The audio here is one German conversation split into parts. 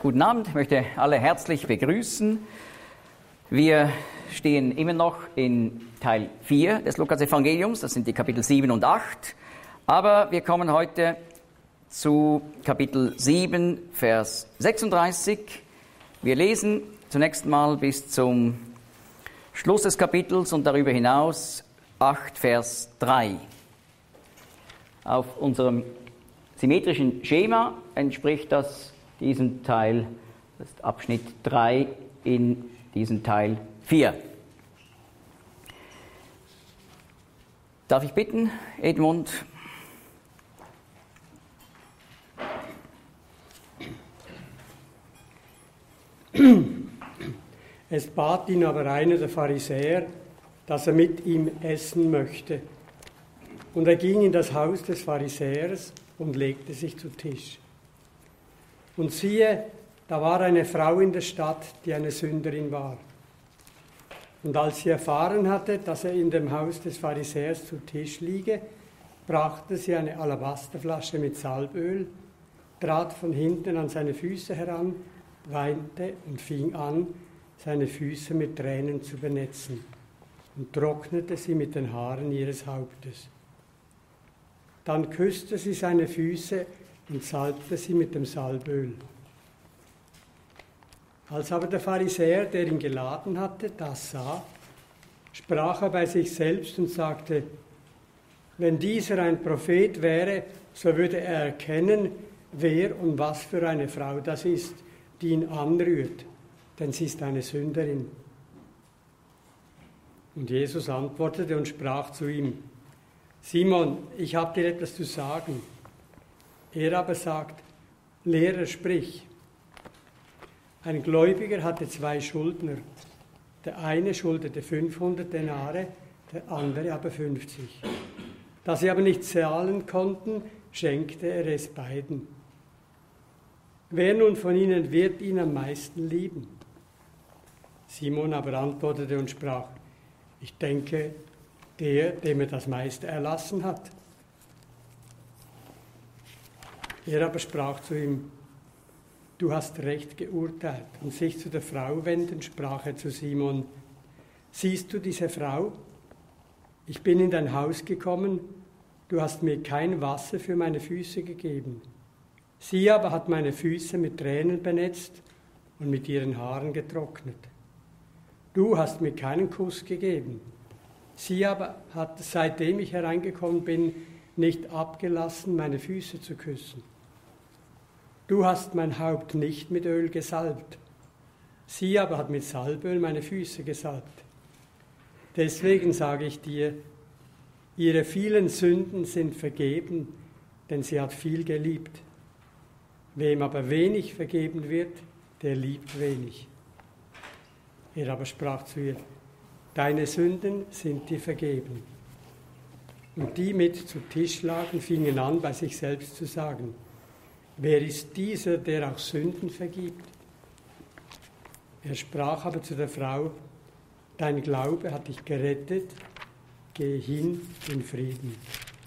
Guten Abend, ich möchte alle herzlich begrüßen. Wir stehen immer noch in Teil 4 des Lukas-Evangeliums, das sind die Kapitel 7 und 8. Aber wir kommen heute zu Kapitel 7, Vers 36. Wir lesen zunächst mal bis zum Schluss des Kapitels und darüber hinaus 8, Vers 3. Auf unserem symmetrischen Schema entspricht das diesem Teil, das ist Abschnitt 3 in diesem Teil 4. Darf ich bitten, Edmund? Es bat ihn aber einer der Pharisäer, dass er mit ihm essen möchte. Und er ging in das Haus des Pharisäers und legte sich zu Tisch. Und siehe, da war eine Frau in der Stadt, die eine Sünderin war. Und als sie erfahren hatte, dass er in dem Haus des Pharisäers zu Tisch liege, brachte sie eine Alabasterflasche mit Salböl, trat von hinten an seine Füße heran, weinte und fing an, seine Füße mit Tränen zu benetzen und trocknete sie mit den Haaren ihres Hauptes. Dann küsste sie seine Füße und salbte sie mit dem Salböl. Als aber der Pharisäer, der ihn geladen hatte, das sah, sprach er bei sich selbst und sagte: Wenn dieser ein Prophet wäre, so würde er erkennen, wer und was für eine Frau das ist, die ihn anrührt, denn sie ist eine Sünderin. Und Jesus antwortete und sprach zu ihm: Simon, ich habe dir etwas zu sagen. Er aber sagt: Lehrer, sprich. Ein Gläubiger hatte 2 Schuldner. Der eine schuldete 500 Denare, der andere aber 50. Da sie aber nicht zahlen konnten, schenkte er es beiden. Wer nun von ihnen wird ihn am meisten lieben? Simon aber antwortete und sprach: Ich denke, der, dem er das meiste erlassen hat. Er aber sprach zu ihm: Du hast recht geurteilt. Und sich zu der Frau wendend, sprach er zu Simon: Siehst du diese Frau? Ich bin in dein Haus gekommen, du hast mir kein Wasser für meine Füße gegeben. Sie aber hat meine Füße mit Tränen benetzt und mit ihren Haaren getrocknet. Du hast mir keinen Kuss gegeben. Sie aber hat, seitdem ich hereingekommen bin, nicht abgelassen, meine Füße zu küssen. Du hast mein Haupt nicht mit Öl gesalbt. Sie aber hat mit Salböl meine Füße gesalbt. Deswegen sage ich dir, ihre vielen Sünden sind vergeben, denn sie hat viel geliebt. Wem aber wenig vergeben wird, der liebt wenig. Er aber sprach zu ihr: Deine Sünden sind dir vergeben. Und die mit zu Tisch lagen, fingen an, bei sich selbst zu sagen: Wer ist dieser, der auch Sünden vergibt? Er sprach aber zu der Frau: Dein Glaube hat dich gerettet, gehe hin in Frieden.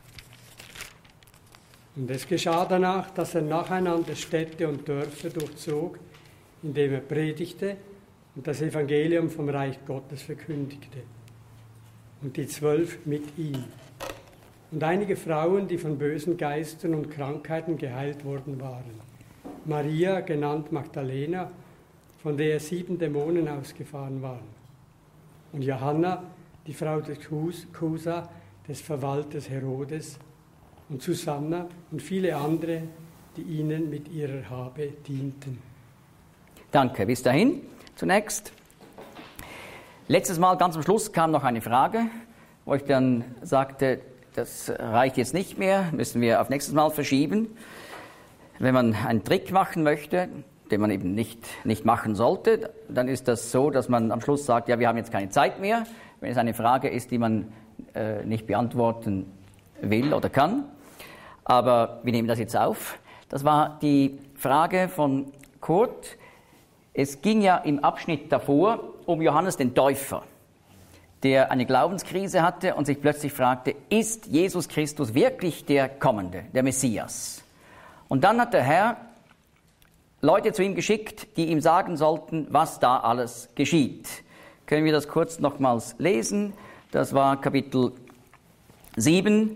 Und es geschah danach, dass er nacheinander Städte und Dörfer durchzog, indem er predigte und das Evangelium vom Reich Gottes verkündigte. Und die 12 mit ihm. Und einige Frauen, die von bösen Geistern und Krankheiten geheilt worden waren. Maria, genannt Magdalena, von der 7 Dämonen ausgefahren waren. Und Johanna, die Frau des Chusa, des Verwalters Herodes. Und Susanna und viele andere, die ihnen mit ihrer Habe dienten. Danke, bis dahin. Zunächst. Letztes Mal, ganz am Schluss, kam noch eine Frage, wo ich dann sagte, das reicht jetzt nicht mehr, müssen wir auf nächstes Mal verschieben. Wenn man einen Trick machen möchte, den man eben nicht machen sollte, dann ist das so, dass man am Schluss sagt, ja, wir haben jetzt keine Zeit mehr, wenn es eine Frage ist, die man nicht beantworten will oder kann. Aber wir nehmen das jetzt auf. Das war die Frage von Kurt. Es ging ja im Abschnitt davor um Johannes den Täufer, der eine Glaubenskrise hatte und sich plötzlich fragte, ist Jesus Christus wirklich der Kommende, der Messias? Und dann hat der Herr Leute zu ihm geschickt, die ihm sagen sollten, was da alles geschieht. Können wir das kurz nochmals lesen? Das war Kapitel 7,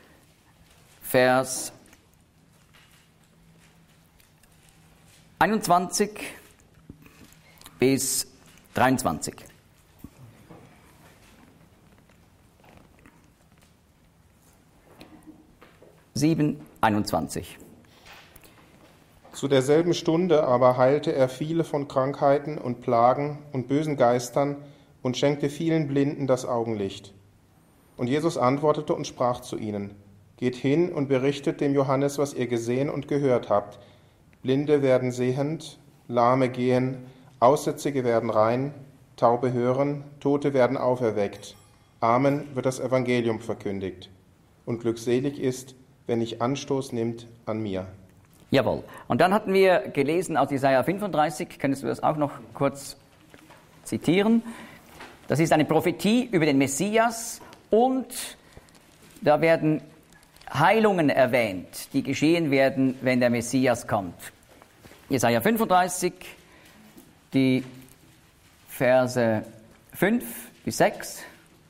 Vers 21 bis 23. Sieben, 21. Zu derselben Stunde aber heilte er viele von Krankheiten und Plagen und bösen Geistern und schenkte vielen Blinden das Augenlicht. Und Jesus antwortete und sprach zu ihnen: Geht hin und berichtet dem Johannes, was ihr gesehen und gehört habt. Blinde werden sehend, Lahme gehen, Aussätzige werden rein, Taube hören, Tote werden auferweckt. Amen wird das Evangelium verkündigt. Und glückselig ist, wer nicht Anstoß nimmt an mir. Jawohl. Und dann hatten wir gelesen aus Jesaja 35, könntest du das auch noch kurz zitieren? Das ist eine Prophetie über den Messias und da werden Heilungen erwähnt, die geschehen werden, wenn der Messias kommt. Jesaja 35, die Verse 5 bis 6.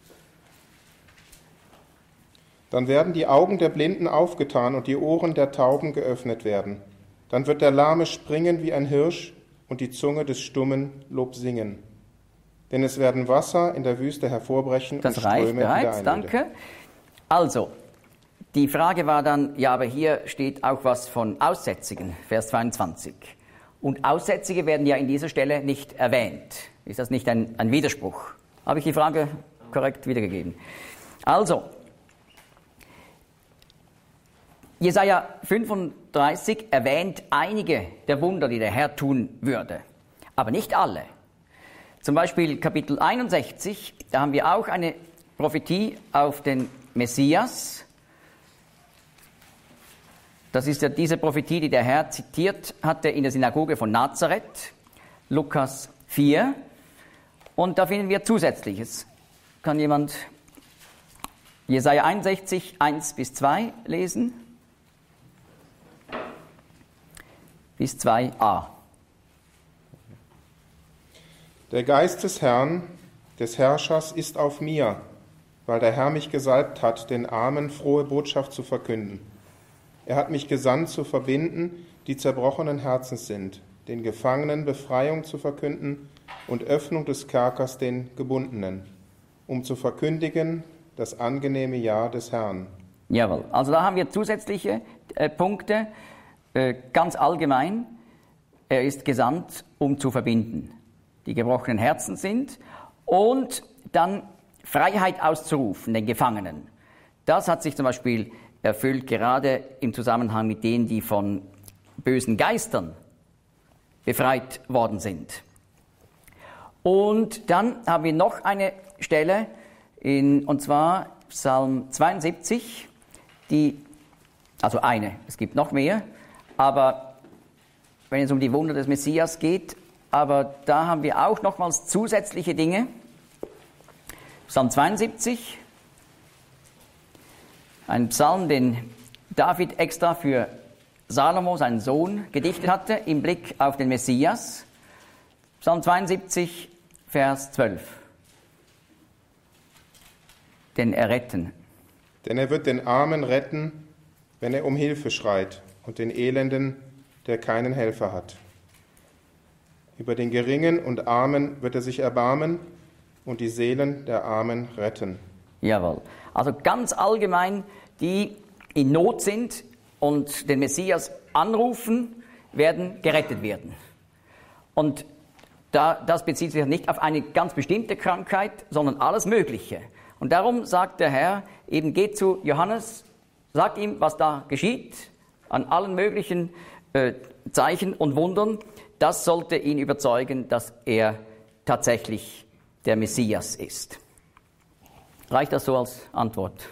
Dann werden die Augen der Blinden aufgetan und die Ohren der Tauben geöffnet werden. Dann wird der Lahme springen wie ein Hirsch und die Zunge des Stummen Lob singen. Denn es werden Wasser in der Wüste hervorbrechen das und Ströme in der reicht bereits, Einöde. danke. Also, die Frage war dann, ja, aber hier steht auch was von Aussätzigen, Vers 22. Und Aussätzige werden ja in dieser Stelle nicht erwähnt. Ist das nicht ein Widerspruch? Habe ich die Frage korrekt wiedergegeben? Also, Jesaja 35 erwähnt einige der Wunder, die der Herr tun würde, aber nicht alle. Zum Beispiel Kapitel 61, da haben wir auch eine Prophetie auf den Messias. Das ist ja diese Prophetie, die der Herr zitiert hatte in der Synagoge von Nazareth, Lukas 4. Und da finden wir Zusätzliches. Kann jemand Jesaja 61, 1 bis 2 lesen? Bis 2a. Der Geist des Herrn, des Herrschers, ist auf mir, weil der Herr mich gesalbt hat, den Armen frohe Botschaft zu verkünden. Er hat mich gesandt, zu verbinden, die zerbrochenen Herzens sind, den Gefangenen Befreiung zu verkünden und Öffnung des Kerkers den Gebundenen, um zu verkündigen das angenehme Jahr des Herrn. Jawohl, also da haben wir zusätzliche Punkte. Ganz allgemein, er ist gesandt, um zu verbinden, die gebrochenen Herzen sind und dann Freiheit auszurufen, den Gefangenen. Das hat sich zum Beispiel erfüllt, gerade im Zusammenhang mit denen, die von bösen Geistern befreit worden sind. Und dann haben wir noch eine Stelle, und zwar Psalm 72, also eine, es gibt noch mehr, aber wenn es um die Wunder des Messias geht, aber da haben wir auch nochmals zusätzliche Dinge. Psalm 72, ein Psalm, den David extra für Salomo, seinen Sohn, gedichtet hatte, im Blick auf den Messias. Psalm 72, Vers 12. Den Erretten. Denn er wird den Armen retten, wenn er um Hilfe schreit, und den Elenden, der keinen Helfer hat. Über den Geringen und Armen wird er sich erbarmen und die Seelen der Armen retten. Jawohl. Also ganz allgemein, die in Not sind und den Messias anrufen, werden gerettet werden. Und das bezieht sich nicht auf eine ganz bestimmte Krankheit, sondern alles Mögliche. Und darum sagt der Herr, eben geht zu Johannes, sagt ihm, was da geschieht, an allen möglichen Zeichen und Wundern. Das sollte ihn überzeugen, dass er tatsächlich der Messias ist. Reicht das so als Antwort?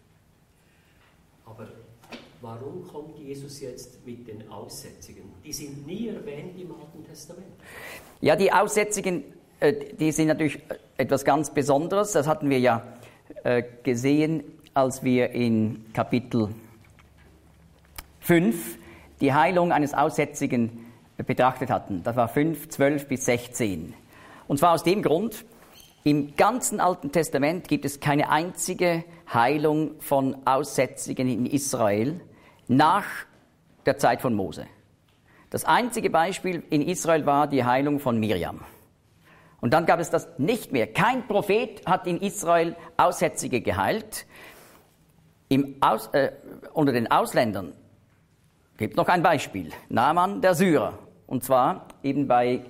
Aber warum kommt Jesus jetzt mit den Aussätzigen? Die sind nie erwähnt im Alten Testament. Ja, die Aussätzigen, die sind natürlich etwas ganz Besonderes. Das hatten wir ja gesehen, als wir in Kapitel 5 die Heilung eines Aussätzigen betrachtet hatten. Das war 5, 12 bis 16. Und zwar aus dem Grund, im ganzen Alten Testament gibt es keine einzige Heilung von Aussätzigen in Israel nach der Zeit von Mose. Das einzige Beispiel in Israel war die Heilung von Miriam. Und dann gab es das nicht mehr. Kein Prophet hat in Israel Aussätzige geheilt. Unter den Ausländern gibt es noch ein Beispiel. Naaman der Syrer. Und zwar eben bei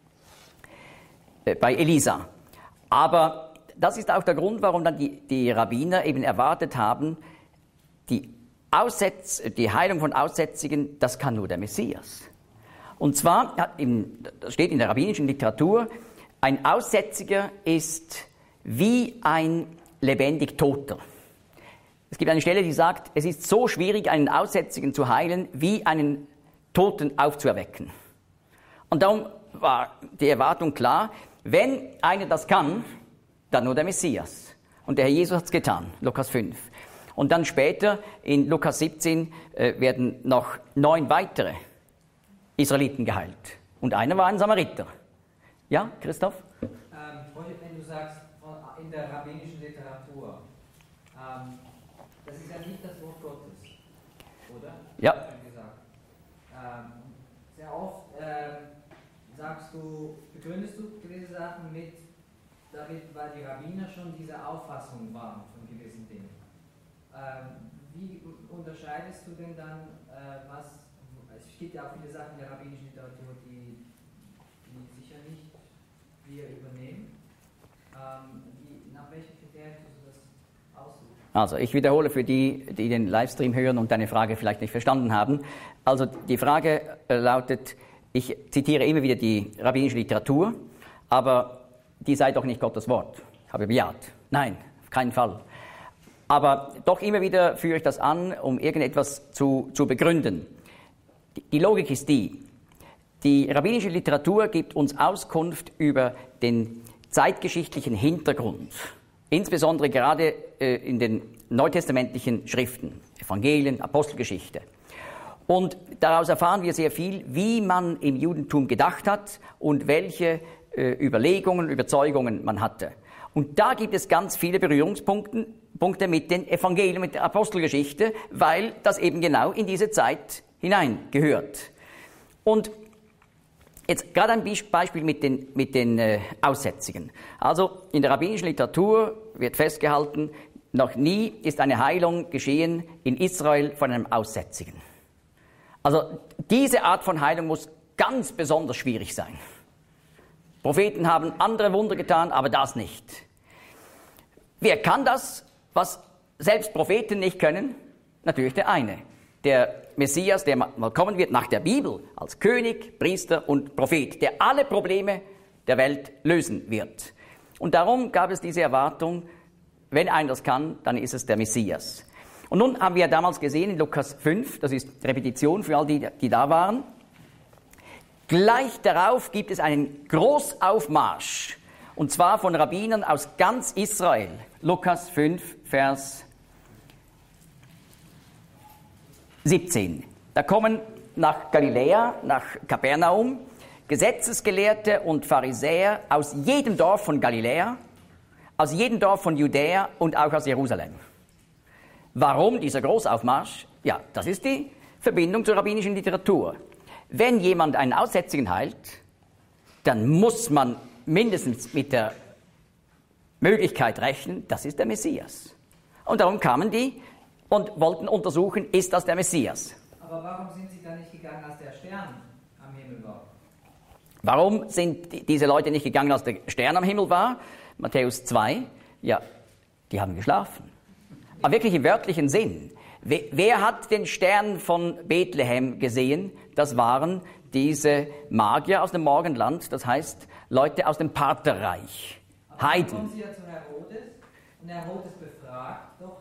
Elisa. Aber das ist auch der Grund, warum dann die Rabbiner eben erwartet haben, die Heilung von Aussätzigen, das kann nur der Messias. Und zwar, das steht in der rabbinischen Literatur, ein Aussätziger ist wie ein lebendig Toter. Es gibt eine Stelle, die sagt, es ist so schwierig, einen Aussätzigen zu heilen, wie einen Toten aufzuerwecken. Und darum war die Erwartung klar, wenn einer das kann, dann nur der Messias. Und der Herr Jesus hat es getan, Lukas 5. Und dann später in Lukas 17 werden noch 9 weitere Israeliten geheilt. Und einer war ein Samariter. Ja, Christoph? Wenn du sagst, in der rabbinischen Literatur, das ist ja nicht das Wort Gottes, oder? Ja. Sehr oft begründest du gewisse Sachen damit, weil die Rabbiner schon diese Auffassung waren von gewissen Dingen. Wie unterscheidest du denn dann, es gibt ja auch viele Sachen in der rabbinischen Literatur, die sicher nicht wir übernehmen. Nach welchen Kriterien tust du das aussuchen? Also, ich wiederhole für die den Livestream hören und deine Frage vielleicht nicht verstanden haben. Also, die Frage lautet, ich zitiere immer wieder die rabbinische Literatur, aber die sei doch nicht Gottes Wort. Ich habe bejaht. Nein, auf keinen Fall. Aber doch immer wieder führe ich das an, um irgendetwas zu begründen. Die Logik ist die rabbinische Literatur gibt uns Auskunft über den zeitgeschichtlichen Hintergrund, insbesondere gerade in den neutestamentlichen Schriften, Evangelien, Apostelgeschichte. Und daraus erfahren wir sehr viel, wie man im Judentum gedacht hat und welche Überlegungen, Überzeugungen man hatte. Und da gibt es ganz viele Berührungspunkte mit den Evangelien, mit der Apostelgeschichte, weil das eben genau in diese Zeit hineingehört. Und jetzt gerade ein Beispiel mit den Aussätzigen. Also in der rabbinischen Literatur wird festgehalten, noch nie ist eine Heilung geschehen in Israel von einem Aussätzigen. Also diese Art von Heilung muss ganz besonders schwierig sein. Propheten haben andere Wunder getan, aber das nicht. Wer kann das, was selbst Propheten nicht können? Natürlich der eine. Der Messias, der mal kommen wird nach der Bibel, als König, Priester und Prophet, der alle Probleme der Welt lösen wird. Und darum gab es diese Erwartung, wenn einer das kann, dann ist es der Messias. Und nun haben wir damals gesehen in Lukas 5, das ist Repetition für all die da waren, gleich darauf gibt es einen Großaufmarsch, und zwar von Rabbinern aus ganz Israel. Lukas 5, Vers 17. Da kommen nach Galiläa, nach Kapernaum, Gesetzesgelehrte und Pharisäer aus jedem Dorf von Galiläa, aus jedem Dorf von Judäa und auch aus Jerusalem. Warum dieser Großaufmarsch? Ja, das ist die Verbindung zur rabbinischen Literatur. Wenn jemand einen Aussätzigen heilt, dann muss man mindestens mit der Möglichkeit rechnen, das ist der Messias. Und darum kamen die und wollten untersuchen, ist das der Messias. Aber warum sind sie dann nicht gegangen, als der Stern am Himmel war? Warum sind diese Leute nicht gegangen, als der Stern am Himmel war? Matthäus 2, ja, die haben geschlafen. Aber wirklich im wörtlichen Sinn. Wer hat den Stern von Bethlehem gesehen? Das waren diese Magier aus dem Morgenland, das heißt Leute aus dem Partherreich, Heiden. Dann kommen sie ja zu Herodes und Herodes befragt doch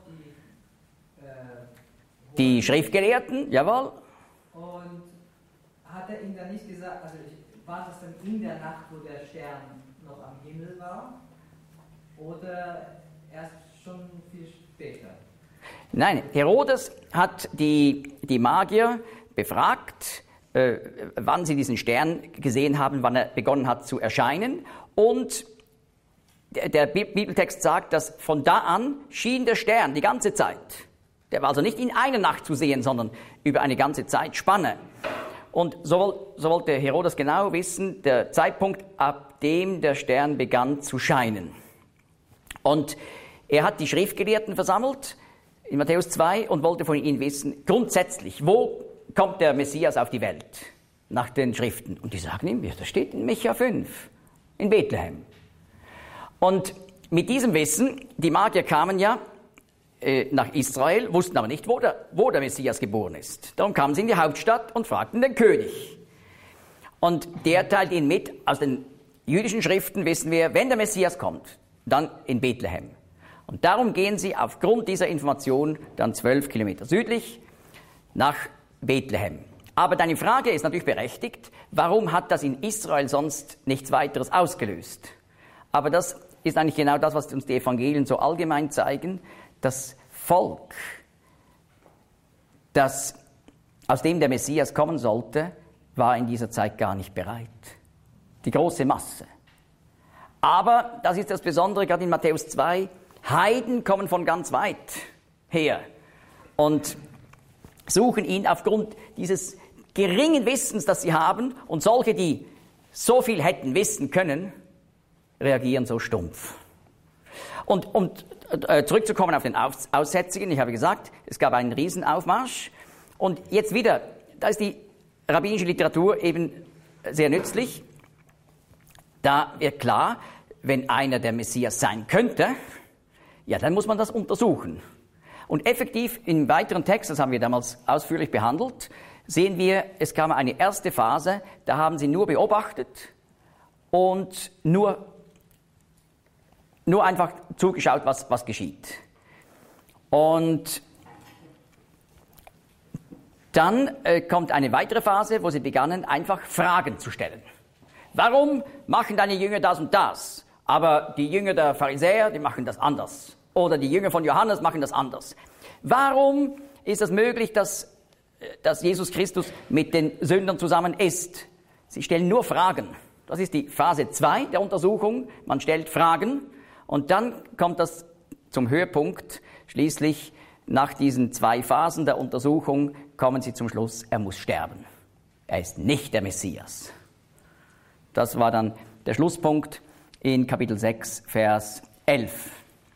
die Schriftgelehrten, jawohl. Und hat er ihm dann nicht gesagt, also war das dann in der Nacht, wo der Stern noch am Himmel war, oder erst schon viel später? Nein, Herodes hat die Magier befragt, wann sie diesen Stern gesehen haben, wann er begonnen hat zu erscheinen. Und der Bibeltext sagt, dass von da an schien der Stern die ganze Zeit. Der war also nicht in einer Nacht zu sehen, sondern über eine ganze Zeitspanne. Und so wollte Herodes genau wissen, der Zeitpunkt, ab dem der Stern begann zu scheinen. Und er hat die Schriftgelehrten versammelt in Matthäus 2 und wollte von ihnen wissen, grundsätzlich, wo kommt der Messias auf die Welt nach den Schriften? Und die sagen ihm, das steht in Micha 5, in Bethlehem. Und mit diesem Wissen, die Magier kamen ja nach Israel, wussten aber nicht, wo der Messias geboren ist. Darum kamen sie in die Hauptstadt und fragten den König. Und der teilt ihnen mit, aus den jüdischen Schriften wissen wir, wenn der Messias kommt, dann in Bethlehem. Und darum gehen sie aufgrund dieser Information dann 12 Kilometer südlich nach Bethlehem. Aber deine Frage ist natürlich berechtigt, warum hat das in Israel sonst nichts weiteres ausgelöst? Aber das ist eigentlich genau das, was uns die Evangelien so allgemein zeigen. Das Volk, das aus dem der Messias kommen sollte, war in dieser Zeit gar nicht bereit. Die große Masse. Aber, das ist das Besondere, gerade in Matthäus 2, Heiden kommen von ganz weit her und suchen ihn aufgrund dieses geringen Wissens, das sie haben, und solche, die so viel hätten wissen können, reagieren so stumpf. Und zurückzukommen auf den Aussätzigen, ich habe gesagt, es gab einen Riesenaufmarsch. Und jetzt wieder, da ist die rabbinische Literatur eben sehr nützlich. Da wird klar, wenn einer der Messias sein könnte, ja, dann muss man das untersuchen. Und effektiv im weiteren Text, das haben wir damals ausführlich behandelt, sehen wir, es kam eine erste Phase, da haben sie nur beobachtet und nur einfach zugeschaut, was geschieht. Und dann kommt eine weitere Phase, wo sie begannen, einfach Fragen zu stellen. Warum machen deine Jünger das und das? Aber die Jünger der Pharisäer, die machen das anders. Oder die Jünger von Johannes machen das anders. Warum ist es möglich, dass Jesus Christus mit den Sündern zusammen ist? Sie stellen nur Fragen. Das ist die Phase 2 der Untersuchung. Man stellt Fragen. Und dann kommt das zum Höhepunkt. Schließlich, nach diesen 2 Phasen der Untersuchung, kommen sie zum Schluss, er muss sterben. Er ist nicht der Messias. Das war dann der Schlusspunkt in Kapitel 6, Vers 11.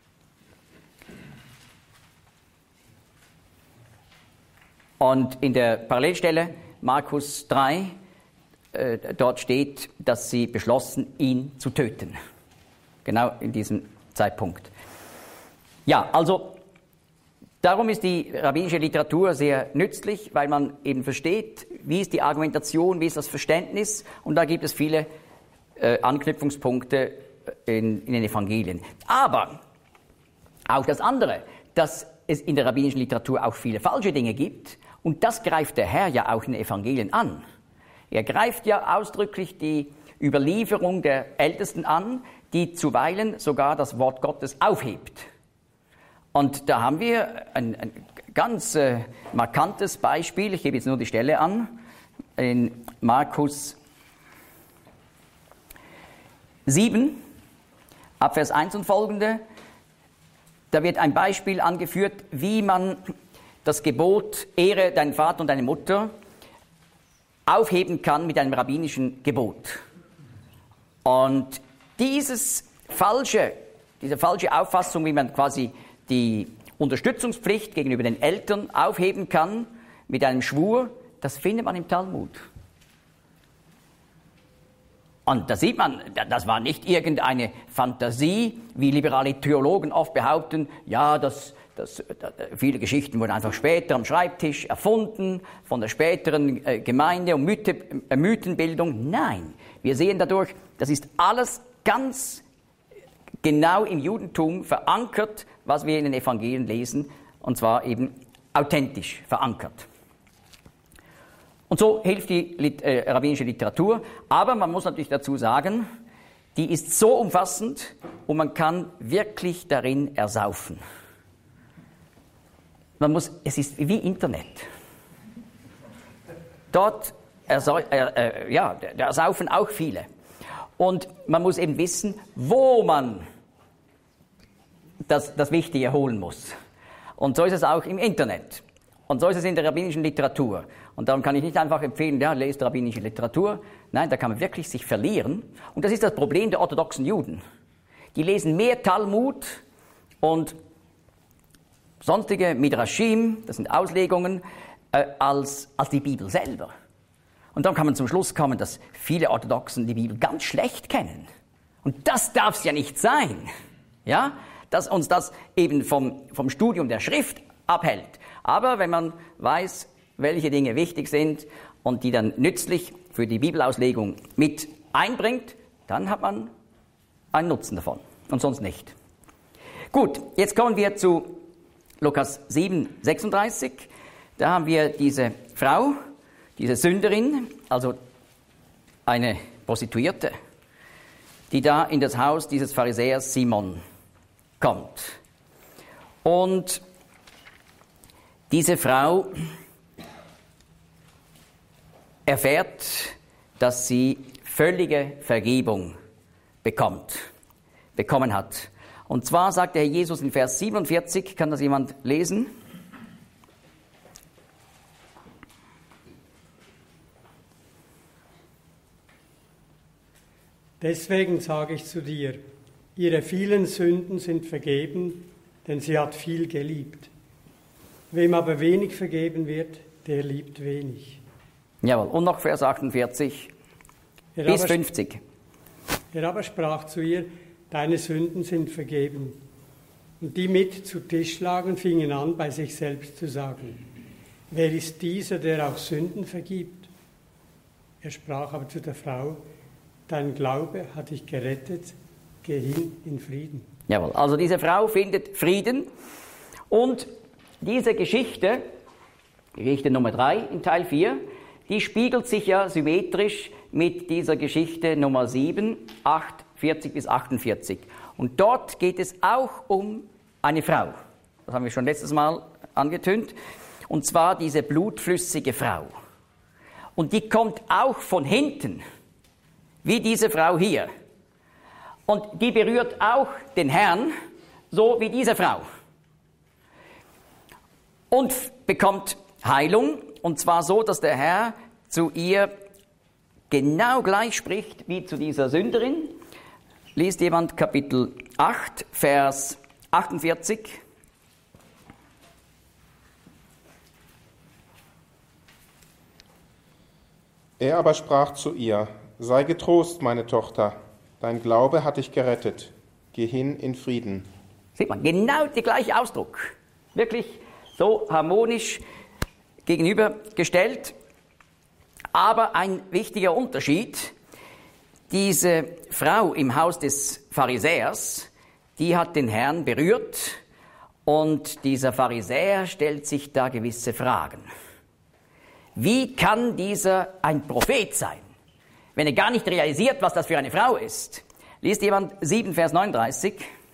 Und in der Parallelstelle, Markus 3, dort steht, dass sie beschlossen, ihn zu töten. Genau in diesem Zeitpunkt. Ja, also darum ist die rabbinische Literatur sehr nützlich, weil man eben versteht, wie ist die Argumentation, wie ist das Verständnis. Und da gibt es viele Anknüpfungspunkte in den Evangelien. Aber auch das andere, dass es in der rabbinischen Literatur auch viele falsche Dinge gibt. Und das greift der Herr ja auch in den Evangelien an. Er greift ja ausdrücklich die Überlieferung der Ältesten an, die zuweilen sogar das Wort Gottes aufhebt. Und da haben wir ein ganz markantes Beispiel, ich gebe jetzt nur die Stelle an, in Markus 7, ab Vers 1 und folgende, da wird ein Beispiel angeführt, wie man das Gebot, Ehre deinen Vater und deine Mutter, aufheben kann mit einem rabbinischen Gebot. Und diese falsche Auffassung, wie man quasi die Unterstützungspflicht gegenüber den Eltern aufheben kann mit einem Schwur, das findet man im Talmud. Und da sieht man, das war nicht irgendeine Fantasie, wie liberale Theologen oft behaupten, ja, viele Geschichten wurden einfach später am Schreibtisch erfunden, von der späteren Gemeinde- und Mythenbildung. Nein, wir sehen dadurch, das ist alles ganz genau im Judentum verankert, was wir in den Evangelien lesen, und zwar eben authentisch verankert. Und so hilft die rabbinische Literatur, aber man muss natürlich dazu sagen, die ist so umfassend und man kann wirklich darin ersaufen. Es ist wie Internet. Dort ersaufen auch viele. Und man muss eben wissen, wo man das Wichtige holen muss. Und so ist es auch im Internet. Und so ist es in der rabbinischen Literatur. Und darum kann ich nicht einfach empfehlen, ja, lest rabbinische Literatur. Nein, da kann man wirklich sich verlieren. Und das ist das Problem der orthodoxen Juden. Die lesen mehr Talmud und sonstige Midrashim, das sind Auslegungen, als die Bibel selber. Und dann kann man zum Schluss kommen, dass viele Orthodoxen die Bibel ganz schlecht kennen. Und das darf es ja nicht sein, ja, dass uns das eben vom Studium der Schrift abhält. Aber wenn man weiß, welche Dinge wichtig sind und die dann nützlich für die Bibelauslegung mit einbringt, dann hat man einen Nutzen davon und sonst nicht. Gut, jetzt kommen wir zu Lukas 7, 36. Da haben wir diese Frau, diese Sünderin, also eine Prostituierte, die da in das Haus dieses Pharisäers Simon kommt. Und diese Frau erfährt, dass sie völlige Vergebung bekommen hat. Und zwar sagt der Herr Jesus in Vers 47, kann das jemand lesen? Deswegen sage ich zu dir, ihre vielen Sünden sind vergeben, denn sie hat viel geliebt. Wem aber wenig vergeben wird, der liebt wenig. Jawohl, und noch Vers 48 bis 50. Er aber sprach zu ihr, deine Sünden sind vergeben. Und die mit zu Tisch lagen, fingen an, bei sich selbst zu sagen, wer ist dieser, der auch Sünden vergibt? Er sprach aber zu der Frau, dein Glaube hat dich gerettet, geh hin in Frieden. Jawohl, also diese Frau findet Frieden und diese Geschichte Nummer 3 in Teil 4, die spiegelt sich ja symmetrisch mit dieser Geschichte Nummer 7, 40 bis 48. Und dort geht es auch um eine Frau. Das haben wir schon letztes Mal angetönt. Und zwar diese blutflüssige Frau. Und die kommt auch von hinten, wie diese Frau hier. Und die berührt auch den Herrn, so wie diese Frau. Und bekommt Heilung, und zwar so, dass der Herr zu ihr genau gleich spricht wie zu dieser Sünderin. Liest jemand Kapitel 8, Vers 48? Er aber sprach zu ihr, sei getrost, meine Tochter, dein Glaube hat dich gerettet, geh hin in Frieden. Sieht man, genau der gleiche Ausdruck. Wirklich so harmonisch gegenübergestellt. Aber ein wichtiger Unterschied, diese Frau im Haus des Pharisäers, die hat den Herrn berührt und dieser Pharisäer stellt sich da gewisse Fragen. Wie kann dieser ein Prophet sein, wenn er gar nicht realisiert, was das für eine Frau ist? Liest jemand 7, Vers 39?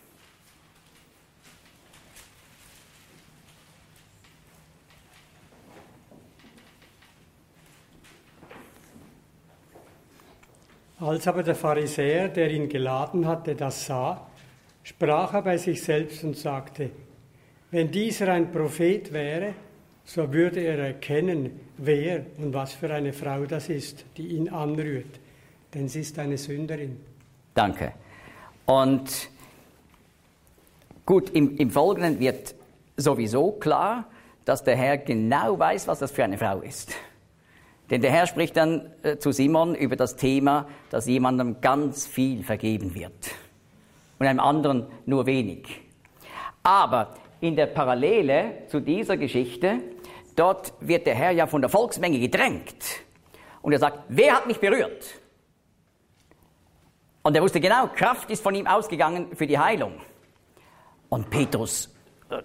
Als aber der Pharisäer, der ihn geladen hatte, das sah, sprach er bei sich selbst und sagte, wenn dieser ein Prophet wäre, so würde er erkennen, wer und was für eine Frau das ist, die ihn anrührt, denn sie ist eine Sünderin. Danke. Und gut, im Folgenden wird sowieso klar, dass der Herr genau weiß, was das für eine Frau ist. Denn der Herr spricht dann zu Simon über das Thema, dass jemandem ganz viel vergeben wird und einem anderen nur wenig. Aber in der Parallele zu dieser Geschichte, dort wird der Herr ja von der Volksmenge gedrängt. Und er sagt, wer hat mich berührt? Und er wusste genau, Kraft ist von ihm ausgegangen für die Heilung. Und Petrus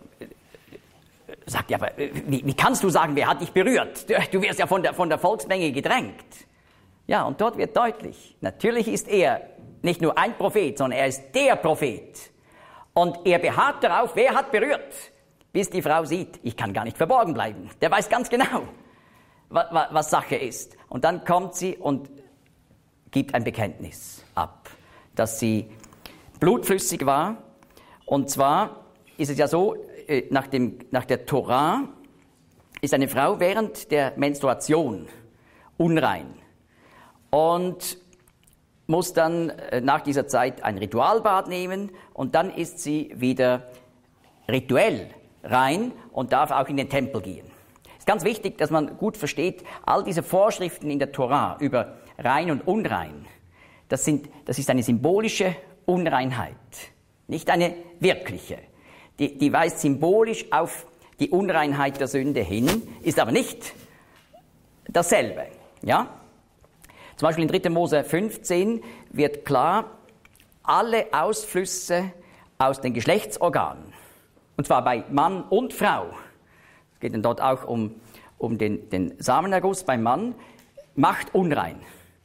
sagt, ja, aber wie kannst du sagen, wer hat dich berührt? Du wirst ja von der Volksmenge gedrängt. Ja, und dort wird deutlich, natürlich ist er nicht nur ein Prophet, sondern er ist der Prophet. Und er beharrt darauf, wer hat berührt, bis die Frau sieht, ich kann gar nicht verborgen bleiben. Der weiß ganz genau. was Sache ist. Und dann kommt sie und gibt ein Bekenntnis ab, dass sie blutflüssig war. Und zwar ist es ja so, nach der Tora ist eine Frau während der Menstruation unrein und muss dann nach dieser Zeit ein Ritualbad nehmen und dann ist sie wieder rituell rein und darf auch in den Tempel gehen. Es ist ganz wichtig, dass man gut versteht, all diese Vorschriften in der Tora über rein und unrein, das ist eine symbolische Unreinheit, nicht eine wirkliche. Die weist symbolisch auf die Unreinheit der Sünde hin, ist aber nicht dasselbe. Ja? Zum Beispiel in 3. Mose 15 wird klar, alle Ausflüsse aus den Geschlechtsorganen, und zwar bei Mann und Frau, es geht dann dort auch um den Samenerguss beim Mann, macht unrein.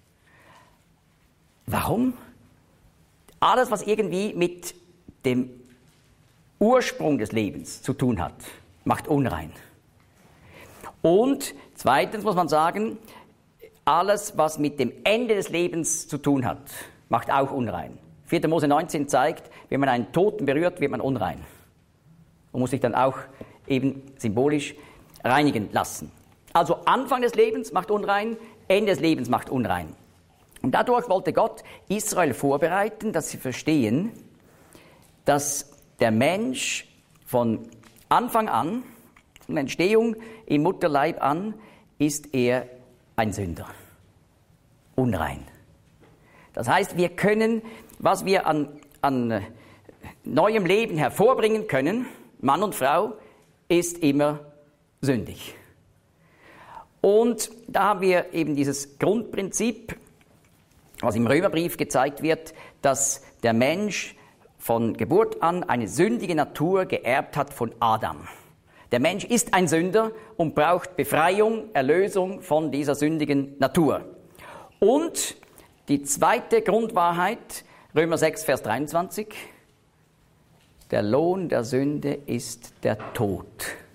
Warum? Alles, was irgendwie mit dem Ursprung des Lebens zu tun hat, macht unrein. Und zweitens muss man sagen, alles, was mit dem Ende des Lebens zu tun hat, macht auch unrein. 4. Mose 19 zeigt, wenn man einen Toten berührt, wird man unrein. Und muss sich dann auch eben symbolisch reinigen lassen. Also Anfang des Lebens macht unrein, Ende des Lebens macht unrein. Und dadurch wollte Gott Israel vorbereiten, dass sie verstehen, dass der Mensch von Anfang an, von der Entstehung im Mutterleib an, ist er ein Sünder. Unrein. Das heißt, wir können, was wir an neuem Leben hervorbringen können, Mann und Frau, ist immer sündig. Und da haben wir eben dieses Grundprinzip, was im Römerbrief gezeigt wird, dass der Mensch von Geburt an eine sündige Natur geerbt hat von Adam. Der Mensch ist ein Sünder und braucht Befreiung, Erlösung von dieser sündigen Natur. Und die zweite Grundwahrheit, Römer 6, Vers 23, der Lohn der Sünde ist der Tod.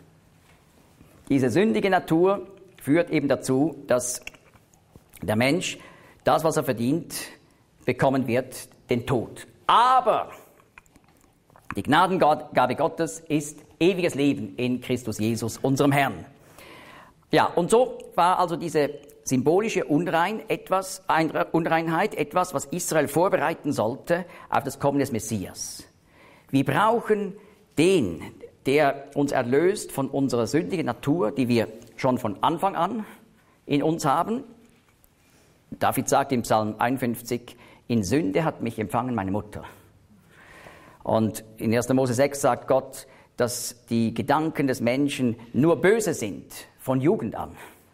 Diese sündige Natur führt eben dazu, dass der Mensch das, was er verdient, bekommen wird, den Tod. Aber die Gnadengabe Gottes ist ewiges Leben in Christus Jesus, unserem Herrn. Ja, und so war also diese symbolische Unreinheit etwas, was Israel vorbereiten sollte auf das Kommen des Messias. Wir brauchen den, der uns erlöst von unserer sündigen Natur, die wir schon von Anfang an in uns haben. David sagt im Psalm 51, in Sünde hat mich empfangen meine Mutter. Und in 1. Mose 6 sagt Gott, dass die Gedanken des Menschen nur böse sind, von Jugend an.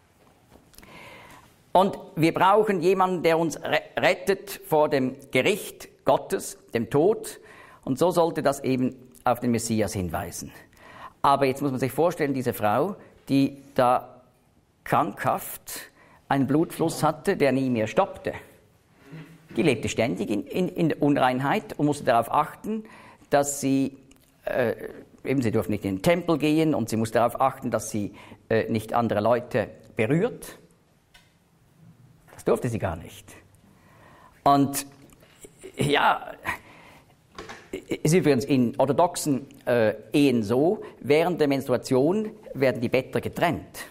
Und wir brauchen jemanden, der uns rettet vor dem Gericht Gottes, dem Tod. Und so sollte das eben auf den Messias hinweisen. Aber jetzt muss man sich vorstellen, diese Frau, die da krankhaft einen Blutfluss hatte, der nie mehr stoppte. Die lebte ständig in der Unreinheit und musste darauf achten, dass sie, sie durfte nicht in den Tempel gehen und sie musste darauf achten, dass sie nicht andere Leute berührt. Das durfte sie gar nicht. Und ja, ist übrigens in orthodoxen Ehen so, während der Menstruation werden die Bettler getrennt.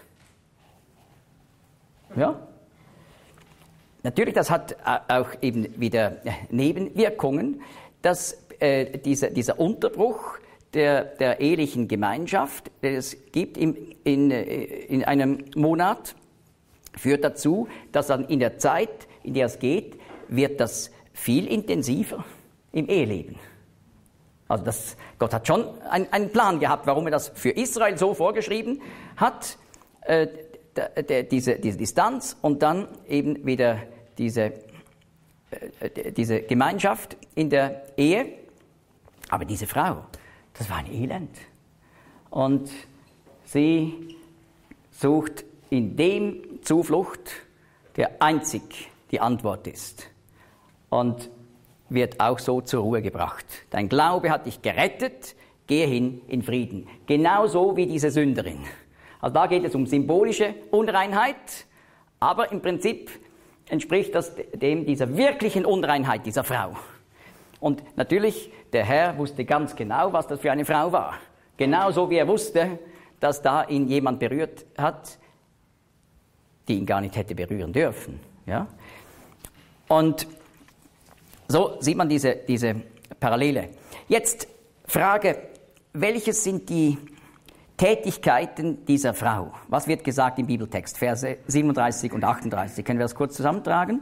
Ja? Natürlich, das hat auch eben wieder Nebenwirkungen, dass dieser Unterbruch der ehelichen Gemeinschaft, den es gibt in einem Monat, führt dazu, dass dann in der Zeit, in der es geht, wird das viel intensiver im Eheleben. Also Gott hat schon einen Plan gehabt, warum er das für Israel so vorgeschrieben hat, diese Distanz und dann eben wieder diese Gemeinschaft in der Ehe. Aber diese Frau, das war ein Elend. Und sie sucht in dem Zuflucht, der einzig die Antwort ist. Und wird auch so zur Ruhe gebracht. Dein Glaube hat dich gerettet, gehe hin in Frieden. Genauso wie diese Sünderin. Also da geht es um symbolische Unreinheit, aber im Prinzip entspricht das dem dieser wirklichen Unreinheit dieser Frau. Und natürlich, der Herr wusste ganz genau, was das für eine Frau war. Genauso wie er wusste, dass da ihn jemand berührt hat, die ihn gar nicht hätte berühren dürfen. Ja? Und so sieht man diese Parallele. Jetzt Frage, welches sind die Tätigkeiten dieser Frau? Was wird gesagt im Bibeltext? Verse 37 und 38. Können wir das kurz zusammentragen?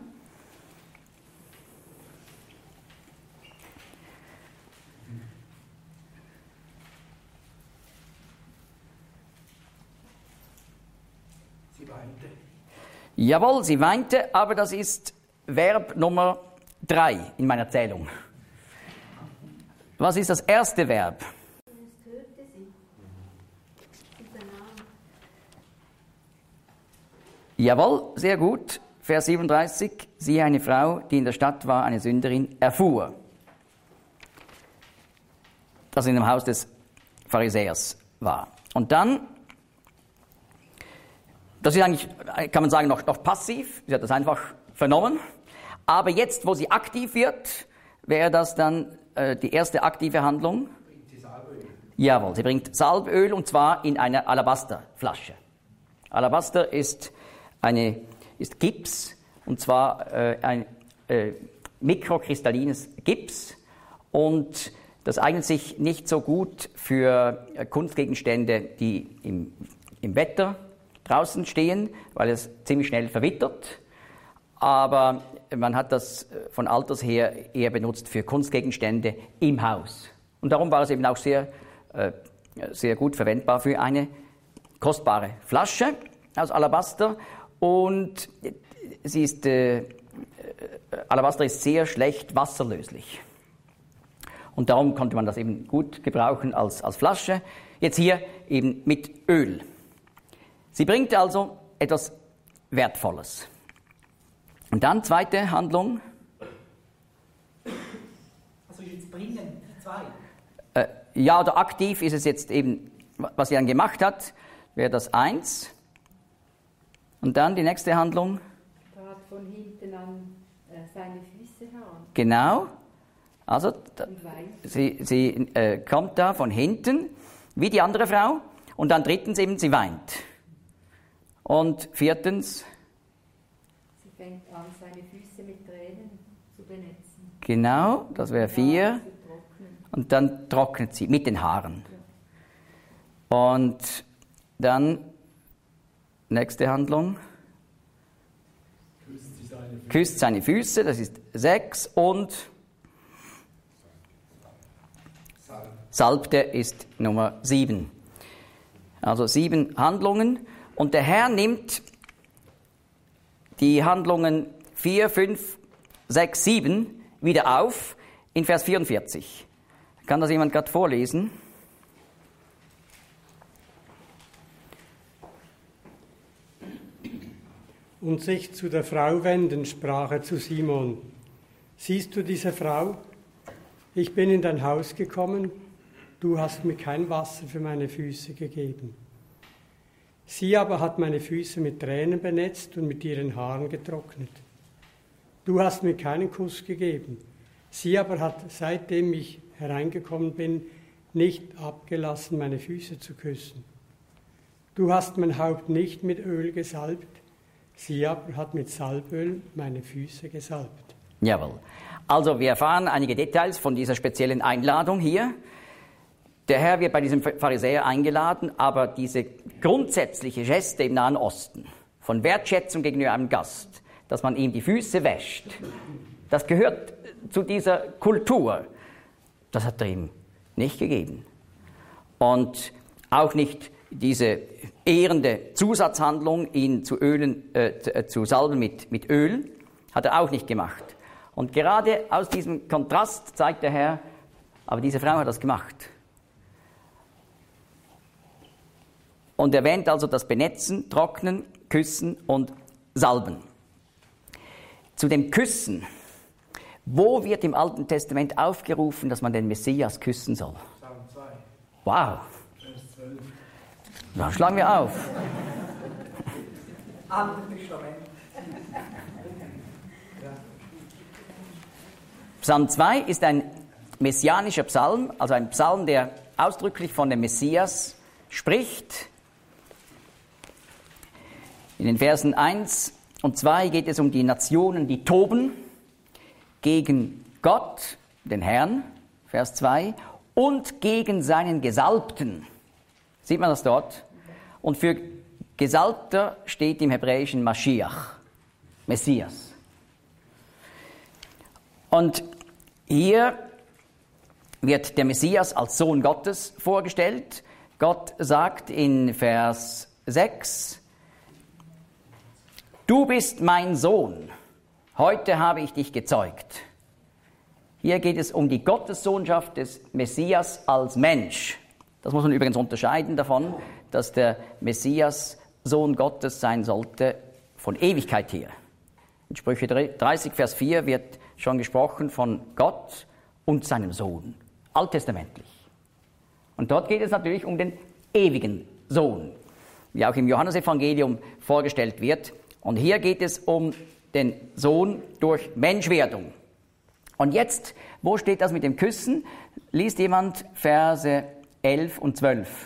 Sie weinte. Jawohl, sie weinte, aber das ist Verb Nummer 3 in meiner Zählung. Was ist das erste Verb? Es tötete sie. Sie vernahm. Jawohl, sehr gut. Vers 37. Siehe, eine Frau, die in der Stadt war, eine Sünderin, erfuhr. Das in dem Haus des Pharisäers war. Und dann, das ist eigentlich, kann man sagen, noch passiv. Sie hat das einfach vernommen. Aber jetzt, wo sie aktiv wird, wäre das dann die erste aktive Handlung? Bringt sie Salböl? Jawohl, sie bringt Salböl und zwar in einer Alabasterflasche. Alabaster ist Gips und zwar ein mikrokristallines Gips und das eignet sich nicht so gut für Kunstgegenstände, die im Wetter draußen stehen, weil es ziemlich schnell verwittert. Aber man hat das von Alters her eher benutzt für Kunstgegenstände im Haus. Und darum war es eben auch sehr gut verwendbar für eine kostbare Flasche aus Alabaster. Und Alabaster ist sehr schlecht wasserlöslich. Und darum konnte man das eben gut gebrauchen als Flasche. Jetzt hier eben mit Öl. Sie bringt also etwas Wertvolles. Und dann zweite Handlung. Also jetzt bringen, die zwei. Ja, oder aktiv ist es jetzt eben, was sie dann gemacht hat, wäre das 1. Und dann die nächste Handlung. Trat von hinten an seine Füße heran. Genau. Also Und weinte. sie kommt da von hinten, wie die andere Frau. Und dann drittens eben, sie weint. Und viertens. Sie fängt an, seine Füße mit Tränen zu benetzen. Genau, das wäre 4. Zu trocknen. Und dann trocknet sie mit den Haaren. Und dann, nächste Handlung. Küsst seine Füße, das ist 6. Und salbte ist Nummer 7. Also 7 Handlungen. Und der Herr nimmt die Handlungen 4, 5, 6, 7 wieder auf in Vers 44. Kann das jemand gerade vorlesen? Und sich zu der Frau wendend, sprach er zu Simon: Siehst du diese Frau? Ich bin in dein Haus gekommen, du hast mir kein Wasser für meine Füße gegeben. Sie aber hat meine Füße mit Tränen benetzt und mit ihren Haaren getrocknet. Du hast mir keinen Kuss gegeben. Sie aber hat, seitdem ich hereingekommen bin, nicht abgelassen, meine Füße zu küssen. Du hast mein Haupt nicht mit Öl gesalbt, sie aber hat mit Salböl meine Füße gesalbt. Jawohl. Also wir erfahren einige Details von dieser speziellen Einladung hier. Der Herr wird bei diesem Pharisäer eingeladen, aber diese grundsätzliche Geste im Nahen Osten von Wertschätzung gegenüber einem Gast, dass man ihm die Füße wäscht, das gehört zu dieser Kultur. Das hat er ihm nicht gegeben. Und auch nicht diese ehrende Zusatzhandlung, ihn zu salben mit Öl, hat er auch nicht gemacht. Und gerade aus diesem Kontrast zeigt der Herr, aber diese Frau hat das gemacht. Und erwähnt also das Benetzen, Trocknen, Küssen und Salben. Zu dem Küssen. Wo wird im Alten Testament aufgerufen, dass man den Messias küssen soll? Psalm 2, Wow. Vers 12. Da schlagen wir auf. Altes Testament. Psalm 2 ist ein messianischer Psalm, also ein Psalm, der ausdrücklich von dem Messias spricht. In den Versen 1 und 2 geht es um die Nationen, die toben gegen Gott, den Herrn, Vers 2, und gegen seinen Gesalbten. Sieht man das dort? Und für Gesalbter steht im Hebräischen Mashiach, Messias. Und hier wird der Messias als Sohn Gottes vorgestellt. Gott sagt in Vers 6, du bist mein Sohn, heute habe ich dich gezeugt. Hier geht es um die Gottessohnschaft des Messias als Mensch. Das muss man übrigens unterscheiden davon, dass der Messias Sohn Gottes sein sollte von Ewigkeit her. In Sprüche 30, Vers 4 wird schon gesprochen von Gott und seinem Sohn, alttestamentlich. Und dort geht es natürlich um den ewigen Sohn, wie auch im Johannesevangelium vorgestellt wird. Und hier geht es um den Sohn durch Menschwerdung. Und jetzt, wo steht das mit dem Küssen? Liest jemand Verse 11 und 12.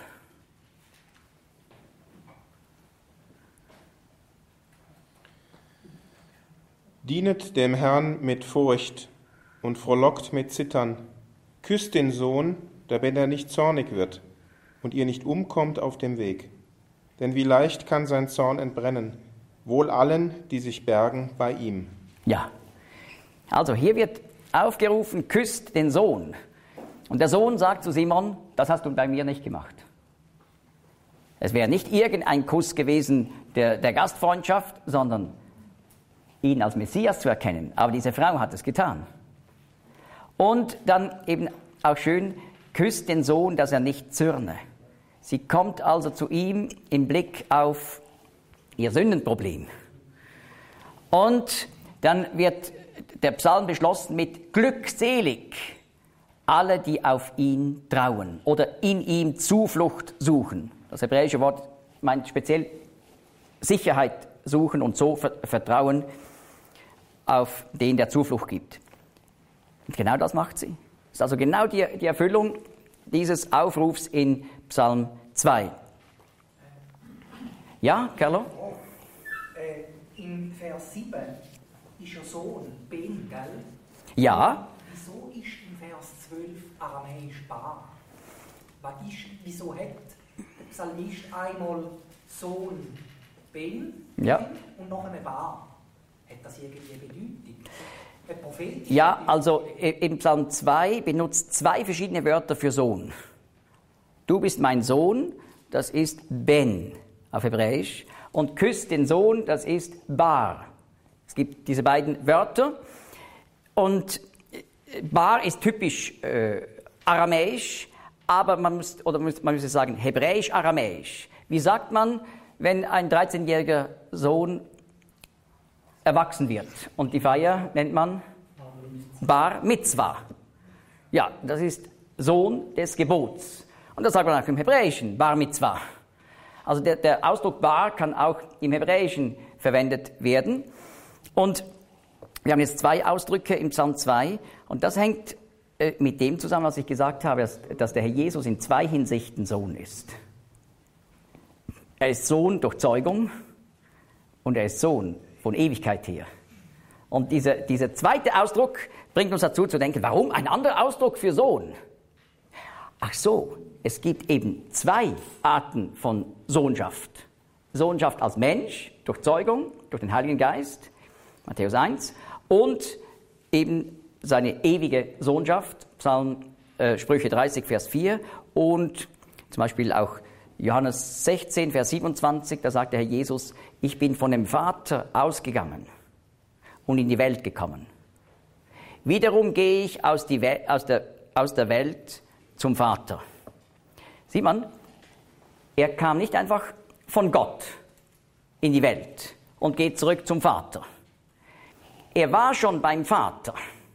Dienet dem Herrn mit Furcht und frohlockt mit Zittern. Küsst den Sohn, damit er nicht zornig wird und ihr nicht umkommt auf dem Weg. Denn wie leicht kann sein Zorn entbrennen, wohl allen, die sich bergen bei ihm. Ja, also hier wird aufgerufen, küsst den Sohn. Und der Sohn sagt zu Simon, das hast du bei mir nicht gemacht. Es wäre nicht irgendein Kuss gewesen der Gastfreundschaft, sondern ihn als Messias zu erkennen. Aber diese Frau hat es getan. Und dann eben auch schön, küsst den Sohn, dass er nicht zürne. Sie kommt also zu ihm im Blick auf ihr Sündenproblem. Und dann wird der Psalm beschlossen mit glückselig alle, die auf ihn trauen oder in ihm Zuflucht suchen. Das hebräische Wort meint speziell Sicherheit suchen und so Vertrauen auf den, der Zuflucht gibt. Und genau das macht sie. Das ist also genau die Erfüllung dieses Aufrufs in Psalm 2. Ja, Carlo? In Vers 7 ist ja Sohn, Ben, gell? Ja. Wieso ist in Vers 12 aramäisch Bar? Wieso hat der Psalmist einmal Sohn, Ben Ja. und noch eine Bar? Hat das irgendwie Bedeutung? Ja, also im Psalm 2 benutzt zwei verschiedene Wörter für Sohn. Du bist mein Sohn, das ist Ben auf Hebräisch. Und küsst den Sohn, das ist Bar. Es gibt diese beiden Wörter. Und Bar ist typisch aramäisch, aber man müsste sagen hebräisch-aramäisch. Wie sagt man, wenn ein 13-jähriger Sohn erwachsen wird? Und die Feier nennt man Bar Mitzvah. Ja, das ist Sohn des Gebots. Und das sagt man auch im Hebräischen, Bar Mitzvah. Also der Ausdruck Bar kann auch im Hebräischen verwendet werden. Und wir haben jetzt zwei Ausdrücke im Psalm 2. Und das hängt mit dem zusammen, was ich gesagt habe, dass der Herr Jesus in zwei Hinsichten Sohn ist. Er ist Sohn durch Zeugung und er ist Sohn von Ewigkeit her. Und dieser zweite Ausdruck bringt uns dazu zu denken, warum ein anderer Ausdruck für Sohn? Ach so, es gibt eben zwei Arten von Sohnschaft. Sohnschaft als Mensch, durch Zeugung, durch den Heiligen Geist, Matthäus 1, und eben seine ewige Sohnschaft, Sprüche 30, Vers 4, und zum Beispiel auch Johannes 16, Vers 27, da sagt der Herr Jesus, ich bin von dem Vater ausgegangen und in die Welt gekommen. Wiederum gehe ich aus der Welt zum Vater. Sieht man, er kam nicht einfach von Gott in die Welt und geht zurück zum Vater. Er war schon beim Vater.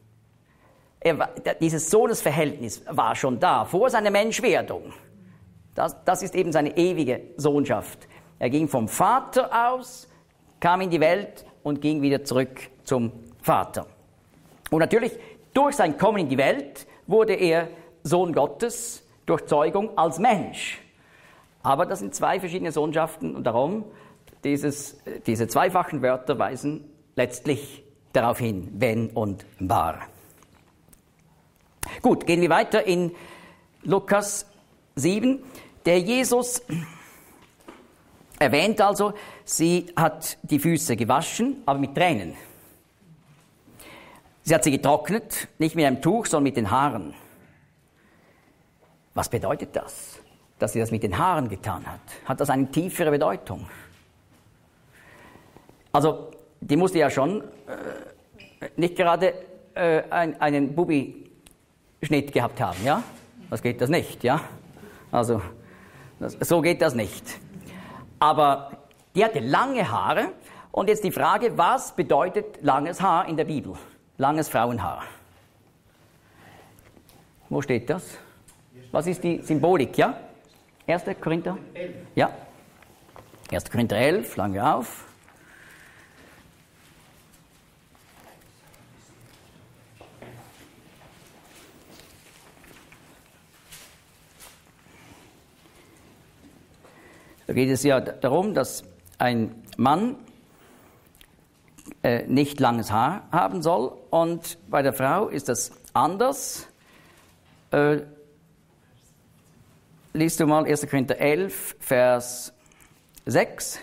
Dieses Sohnesverhältnis war schon da, vor seiner Menschwerdung. Das ist eben seine ewige Sohnschaft. Er ging vom Vater aus, kam in die Welt und ging wieder zurück zum Vater. Und natürlich, durch sein Kommen in die Welt wurde er Sohn Gottes durch Zeugung als Mensch. Aber das sind zwei verschiedene Sohnschaften und darum, diese zweifachen Wörter weisen letztlich darauf hin, wenn und war. Gut, gehen wir weiter in Lukas 7. Der Jesus erwähnt also, sie hat die Füße gewaschen, aber mit Tränen. Sie hat sie getrocknet, nicht mit einem Tuch, sondern mit den Haaren. Was bedeutet das, dass sie das mit den Haaren getan hat? Hat das eine tiefere Bedeutung? Also, die musste ja schon nicht gerade einen Bubi-Schnitt gehabt haben, ja? Das geht das nicht, ja? Also, so geht das nicht. Aber die hatte lange Haare und jetzt die Frage, was bedeutet langes Haar in der Bibel? Langes Frauenhaar. Wo steht das? Was ist die Symbolik, ja? 1. Korinther? Ja. 1. Korinther 11, schlagen wir auf. Da geht es ja darum, dass ein Mann nicht langes Haar haben soll und bei der Frau ist das anders. Liest du mal 1. Korinther 11, Vers 6.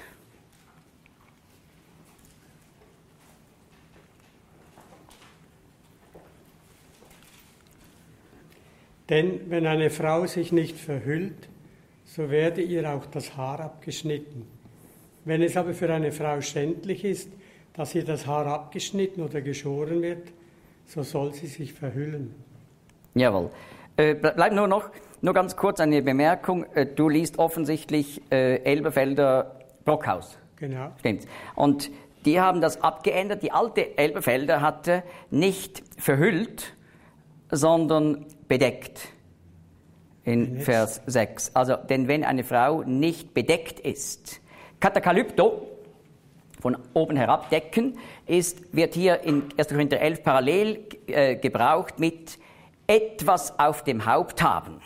Denn wenn eine Frau sich nicht verhüllt, so werde ihr auch das Haar abgeschnitten. Wenn es aber für eine Frau schändlich ist, dass ihr das Haar abgeschnitten oder geschoren wird, so soll sie sich verhüllen. Jawohl. Bleibt nur ganz kurz eine Bemerkung. Du liest offensichtlich Elberfelder Brockhaus. Genau. Stimmt's. Und die haben das abgeändert. Die alte Elberfelder hatte nicht verhüllt, sondern bedeckt. In Vers 6. Also, denn wenn eine Frau nicht bedeckt ist, Katakalypto, von oben herab decken, wird hier in 1. Korinther 11 parallel gebraucht mit etwas auf dem Haupt haben.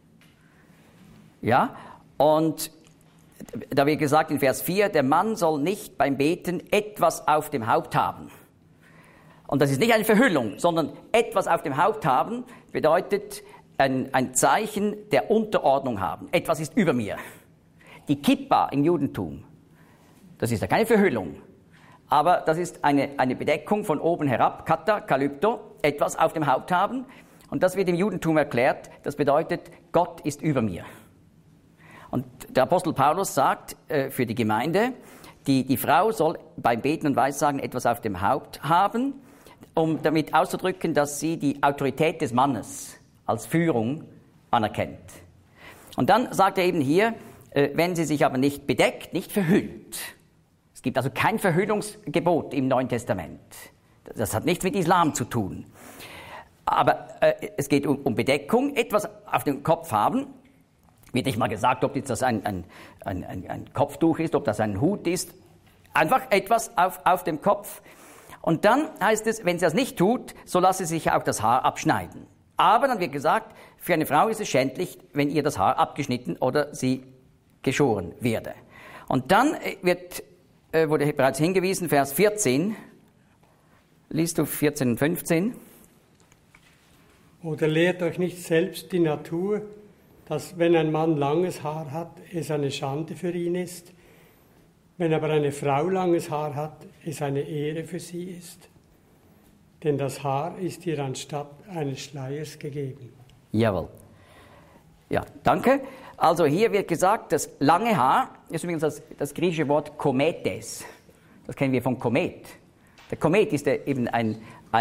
Ja, und da wird gesagt in Vers 4, der Mann soll nicht beim Beten etwas auf dem Haupt haben. Und das ist nicht eine Verhüllung, sondern etwas auf dem Haupt haben bedeutet ein Zeichen der Unterordnung haben. Etwas ist über mir. Die Kippa im Judentum, das ist ja keine Verhüllung, aber das ist eine Bedeckung von oben herab, Kata, Kalypto, etwas auf dem Haupt haben. Und das wird im Judentum erklärt, das bedeutet, Gott ist über mir. Und der Apostel Paulus sagt für die Gemeinde, die Frau soll beim Beten und Weissagen etwas auf dem Haupt haben, um damit auszudrücken, dass sie die Autorität des Mannes als Führung anerkennt. Und dann sagt er eben hier, wenn sie sich aber nicht bedeckt, nicht verhüllt. Es gibt also kein Verhüllungsgebot im Neuen Testament. Das hat nichts mit Islam zu tun. Aber es geht um Bedeckung, etwas auf dem Kopf haben. Wird nicht mal gesagt, ob jetzt das ein Kopftuch ist, ob das ein Hut ist. Einfach etwas auf dem Kopf. Und dann heißt es, wenn sie das nicht tut, so lasse sie sich auch das Haar abschneiden. Aber dann wird gesagt, für eine Frau ist es schändlich, wenn ihr das Haar abgeschnitten oder sie geschoren werde. Und dann wurde bereits hingewiesen, Vers 14, liest du 14 und 15. Oder lehrt euch nicht selbst die Natur, dass wenn ein Mann langes Haar hat, es eine Schande für ihn ist, wenn aber eine Frau langes Haar hat, es eine Ehre für sie ist. Denn das Haar ist ihr anstatt eines Schleiers gegeben. Jawohl. Ja, danke. Also hier wird gesagt, das lange Haar ist übrigens das griechische Wort Kometes. Das kennen wir vom Komet. Der Komet ist eben ein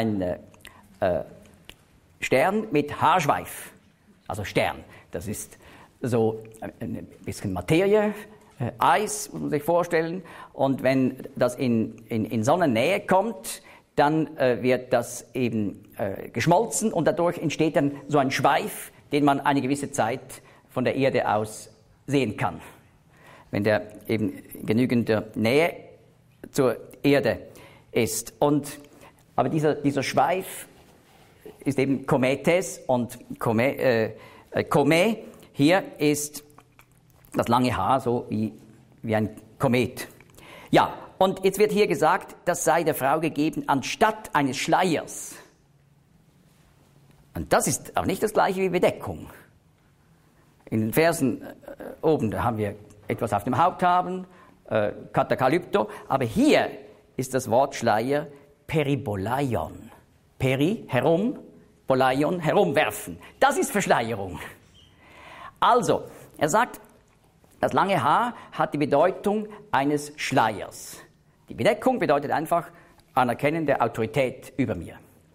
Stern mit Haarschweif. Also Stern. Das ist so ein bisschen Materie, Eis, muss man sich vorstellen. Und wenn das in Sonnennähe kommt, dann wird das eben geschmolzen und dadurch entsteht dann so ein Schweif, den man eine gewisse Zeit von der Erde aus sehen kann, wenn der eben in genügender Nähe zur Erde ist. Aber dieser Schweif ist eben Kometes und Kome hier ist das lange Haar, so wie ein Komet. Ja, und jetzt wird hier gesagt, das sei der Frau gegeben anstatt eines Schleiers. Und das ist auch nicht das gleiche wie Bedeckung. In den Versen oben, da haben wir etwas auf dem Haupt haben, Katakalypto, aber hier ist das Wort Schleier Peribolaion. Peri, herum, Bolaion, herumwerfen. Das ist Verschleierung. Also, er sagt, das lange Haar hat die Bedeutung eines Schleiers. Die Bedeckung bedeutet einfach Anerkennen der Autorität über mir.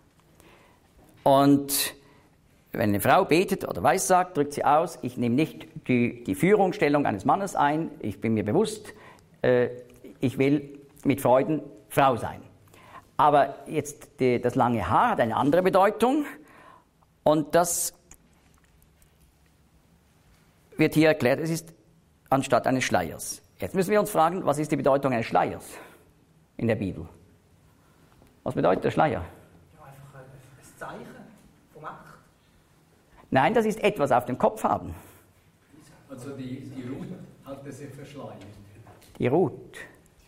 Und wenn eine Frau betet oder weissagt, drückt sie aus, ich nehme nicht die Führungsstellung eines Mannes ein, ich bin mir bewusst, ich will mit Freuden Frau sein. Aber jetzt das lange Haar hat eine andere Bedeutung und das wird hier erklärt, es ist anstatt eines Schleiers. Jetzt müssen wir uns fragen, was ist die Bedeutung eines Schleiers in der Bibel? Was bedeutet der Schleier? Ja, einfach ein Zeichen vom Akt. Nein, das ist etwas auf dem Kopf haben. Also die Ruth hatte sie verschleiert. Die Ruth.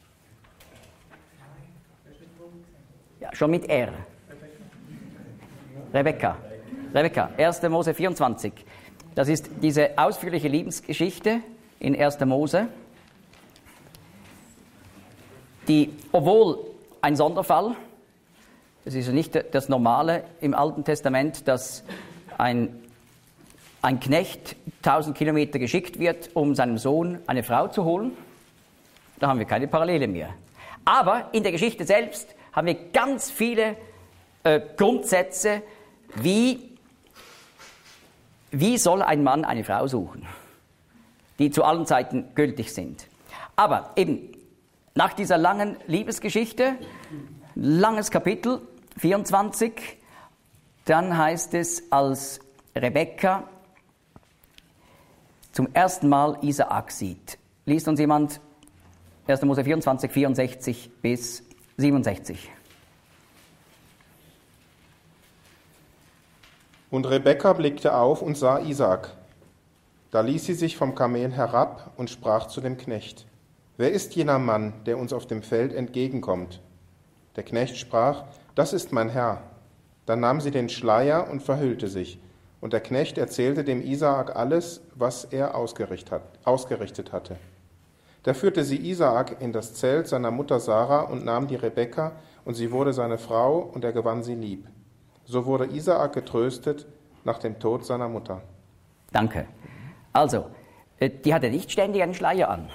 Ja, schon mit R. Rebekka. 1. Mose 24. Das ist diese ausführliche Lebensgeschichte in 1. Mose, die, obwohl ein Sonderfall, das ist ja nicht das Normale im Alten Testament, dass ein Knecht 1000 Kilometer geschickt wird, um seinem Sohn eine Frau zu holen. Da haben wir keine Parallele mehr. Aber in der Geschichte selbst haben wir ganz viele Grundsätze, wie soll ein Mann eine Frau suchen, die zu allen Zeiten gültig sind. Aber eben nach dieser langen Liebesgeschichte, langes Kapitel, 24, dann heißt es, als Rebekka zum ersten Mal Isaak sieht. Liest uns jemand 1. Mose 24, 64 bis 67. Und Rebekka blickte auf und sah Isaak. Da ließ sie sich vom Kamel herab und sprach zu dem Knecht: Wer ist jener Mann, der uns auf dem Feld entgegenkommt? Der Knecht sprach: Das ist mein Herr. Dann nahm sie den Schleier und verhüllte sich. Und der Knecht erzählte dem Isaak alles, was er ausgerichtet hatte. Da führte sie Isaak in das Zelt seiner Mutter Sarah und nahm die Rebekka, und sie wurde seine Frau, und er gewann sie lieb. So wurde Isaak getröstet nach dem Tod seiner Mutter. Danke. Also, die hatte nicht ständig einen Schleier an.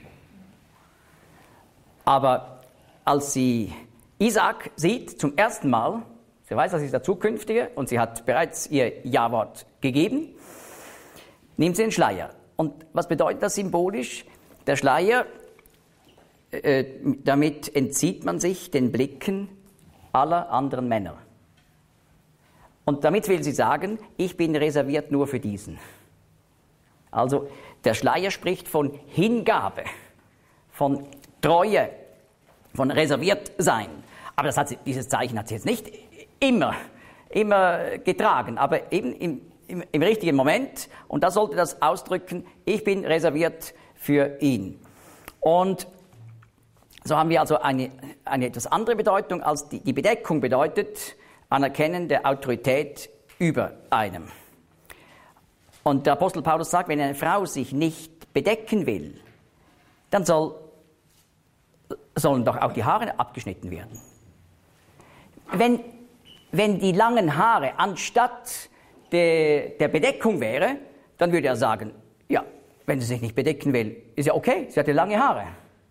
Aber als sie Isaak sieht zum ersten Mal, sie weiß, das ist der Zukünftige und sie hat bereits ihr Ja-Wort gegeben, nimmt sie den Schleier. Und was bedeutet das symbolisch? Der Schleier, damit entzieht man sich den Blicken aller anderen Männer. Und damit will sie sagen, ich bin reserviert nur für diesen. Also der Schleier spricht von Hingabe, von Treue, von reserviert sein. Aber dieses Zeichen hat sie jetzt nicht immer getragen, aber eben im richtigen Moment. Und da sollte das ausdrücken, ich bin reserviert für ihn. Und so haben wir also eine etwas andere Bedeutung, als die Bedeckung bedeutet, Anerkennen der Autorität über einem. Und der Apostel Paulus sagt, wenn eine Frau sich nicht bedecken will, dann sollen doch auch die Haare abgeschnitten werden. Wenn die langen Haare anstatt der Bedeckung wäre, dann würde er sagen, ja, wenn sie sich nicht bedecken will, ist ja okay, sie hat ja lange Haare.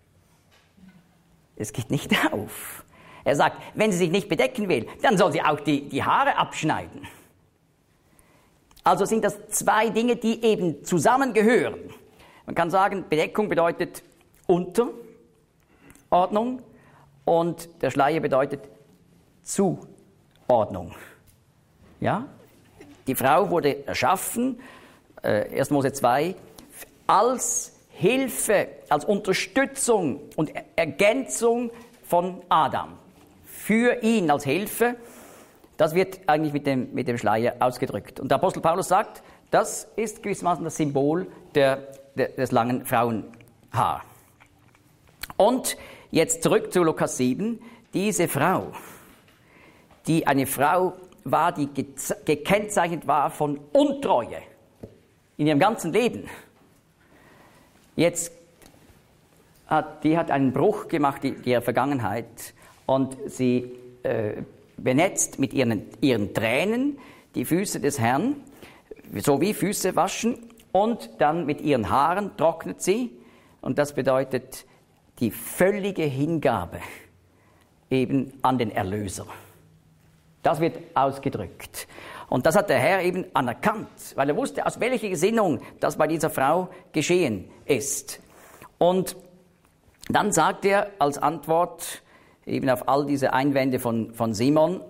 Es geht nicht auf. Er sagt, wenn sie sich nicht bedecken will, dann soll sie auch die Haare abschneiden. Also sind das zwei Dinge, die eben zusammengehören. Man kann sagen, Bedeckung bedeutet Unterordnung und der Schleier bedeutet Zuordnung. Ja? Die Frau wurde erschaffen, 1. Mose 2, als Hilfe, als Unterstützung und Ergänzung von Adam. Für ihn als Hilfe, das wird eigentlich mit dem Schleier ausgedrückt. Und der Apostel Paulus sagt, das ist gewissermaßen das Symbol des langen Frauenhaar. Und jetzt zurück zu Lukas 7. Diese Frau, die eine Frau war, die gekennzeichnet war von Untreue in ihrem ganzen Leben. Jetzt die hat einen Bruch gemacht in ihrer Vergangenheit und sie benetzt mit ihren Tränen die Füße des Herrn, so wie Füße waschen, und dann mit ihren Haaren trocknet sie, und das bedeutet die völlige Hingabe eben an den Erlöser. Das wird ausgedrückt. Und das hat der Herr eben anerkannt, weil er wusste, aus welcher Gesinnung das bei dieser Frau geschehen ist. Und dann sagt er als Antwort eben auf all diese Einwände von Simon,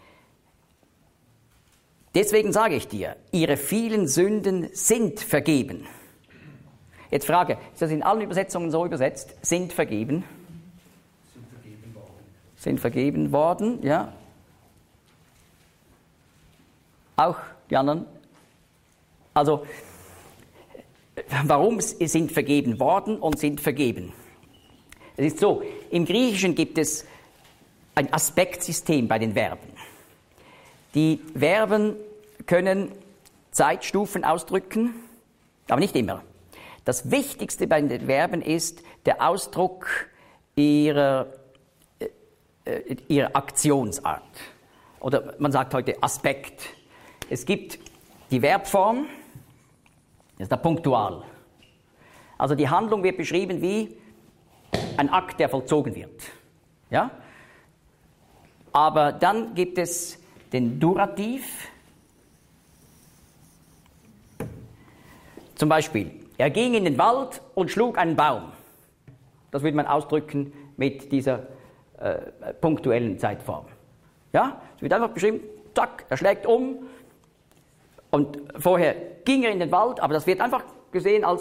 deswegen sage ich dir, ihre vielen Sünden sind vergeben. Jetzt Frage, ist das in allen Übersetzungen so übersetzt? Sind vergeben? Sind vergeben worden. Sind vergeben worden, ja. Auch die anderen? Also, warum sind vergeben worden und sind vergeben? Es ist so, im Griechischen gibt es ein Aspektsystem bei den Verben. Die Verben können Zeitstufen ausdrücken, aber nicht immer. Das Wichtigste bei den Verben ist der Ausdruck ihrer Aktionsart. Oder man sagt heute Aspekt. Es gibt die Verbform, das ist der Punktual. Also die Handlung wird beschrieben wie ein Akt, der vollzogen wird. Ja? Aber dann gibt es den Durativ. Zum Beispiel, er ging in den Wald und schlug einen Baum. Das würde man ausdrücken mit dieser punktuellen Zeitform. Ja? Es wird einfach beschrieben, zack, er schlägt um. Und vorher ging er in den Wald, aber das wird einfach gesehen als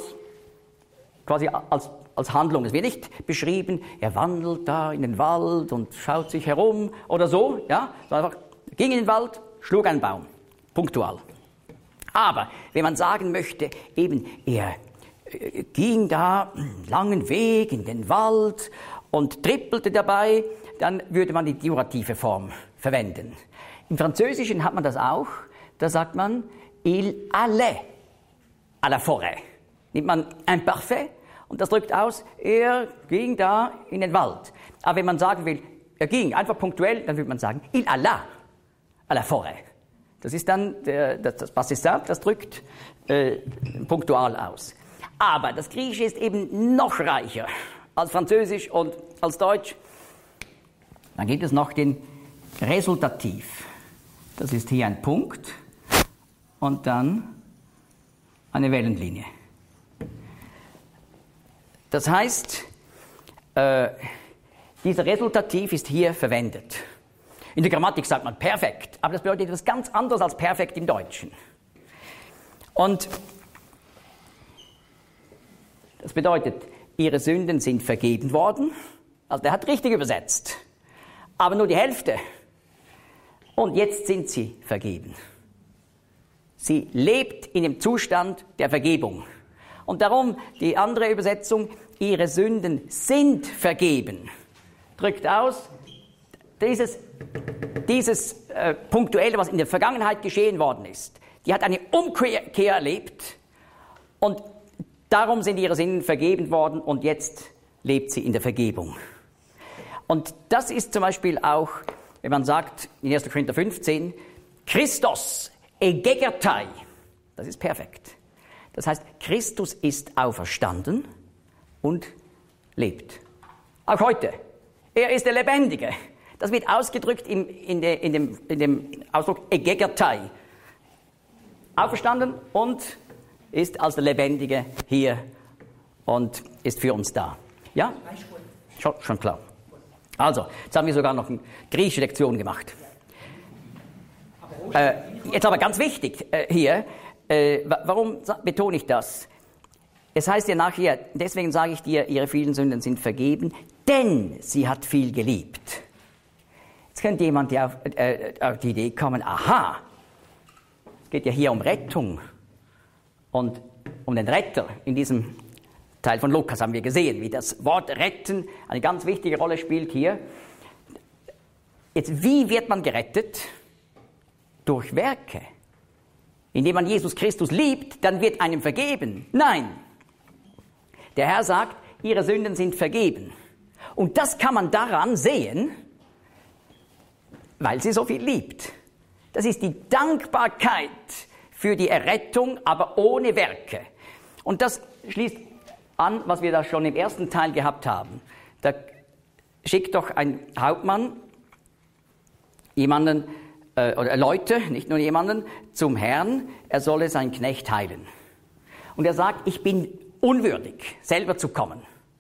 Handlung. Es wird nicht beschrieben, er wandelt da in den Wald und schaut sich herum oder so, ja, sondern einfach ging in den Wald, schlug einen Baum, punktual. Aber wenn man sagen möchte, eben er ging da einen langen Weg in den Wald und trippelte dabei, dann würde man die durative Form verwenden. Im Französischen hat man das auch, da sagt man, il allait à la forêt. Nimmt man Imparfait und das drückt aus, er ging da in den Wald. Aber wenn man sagen will, er ging einfach punktuell, dann würde man sagen, il alla à la forêt. Das ist dann das Passissat, das drückt punktual aus. Aber das Griechische ist eben noch reicher als Französisch und als Deutsch. Dann gibt es noch den Resultativ. Das ist hier ein Punkt und dann eine Wellenlinie. Das heißt, dieser Resultativ ist hier verwendet. In der Grammatik sagt man perfekt, aber das bedeutet etwas ganz anderes als perfekt im Deutschen. Und das bedeutet, ihre Sünden sind vergeben worden. Also der hat richtig übersetzt. Aber nur die Hälfte. Und jetzt sind sie vergeben. Sie lebt in dem Zustand der Vergebung. Und darum die andere Übersetzung, ihre Sünden sind vergeben. Drückt aus, dieses Punktuelle, was in der Vergangenheit geschehen worden ist. Die hat eine Umkehr erlebt und darum sind ihre Sünden vergeben worden und jetzt lebt sie in der Vergebung. Und das ist zum Beispiel auch, wenn man sagt in 1. Korinther 15, Christos egegertai, das ist perfekt. Das heißt, Christus ist auferstanden und lebt. Auch heute. Er ist der Lebendige. Das wird ausgedrückt in dem Ausdruck egegertai. Auferstanden und ist als der Lebendige hier und ist für uns da. Ja? Schon klar. Also, jetzt haben wir sogar noch eine griechische Lektion gemacht. Jetzt aber ganz wichtig hier, warum betone ich das? es heißt ja nachher, deswegen sage ich dir, ihre vielen Sünden sind vergeben, denn sie hat viel geliebt. Jetzt könnte jemand ja auf die Idee kommen, aha, es geht ja hier um Rettung und um den Retter. In diesem Teil von Lukas haben wir gesehen, wie das Wort retten eine ganz wichtige Rolle spielt hier. Jetzt, wie wird man gerettet? Durch Werke. Indem man Jesus Christus liebt, dann wird einem vergeben. Nein. Der Herr sagt, ihre Sünden sind vergeben. Und das kann man daran sehen, weil sie so viel liebt. Das ist die Dankbarkeit für die Errettung, aber ohne Werke. Und das schließt an, was wir da schon im ersten Teil gehabt haben. Da schickt doch ein Hauptmann jemanden, oder Leute, nicht nur jemanden, zum Herrn, er solle seinen Knecht heilen. Und er sagt, ich bin unwürdig, selber zu kommen.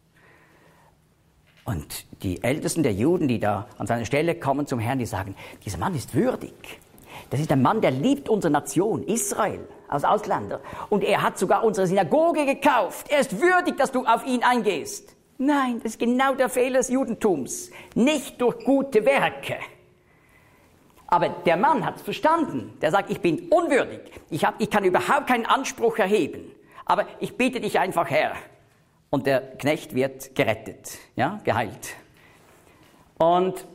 Und die Ältesten der Juden, die da an seine Stelle kommen zum Herrn, die sagen, dieser Mann ist würdig. Das ist ein Mann, der liebt unsere Nation, Israel, als Ausländer. Und er hat sogar unsere Synagoge gekauft. Er ist würdig, dass du auf ihn eingehst. Nein, das ist genau der Fehler des Judentums. Nicht durch gute Werke. Aber der Mann hat es verstanden. Der sagt, ich bin unwürdig. Ich kann überhaupt keinen Anspruch erheben. Aber ich bitte dich einfach, Herr. Und der Knecht wird gerettet, ja, geheilt. Und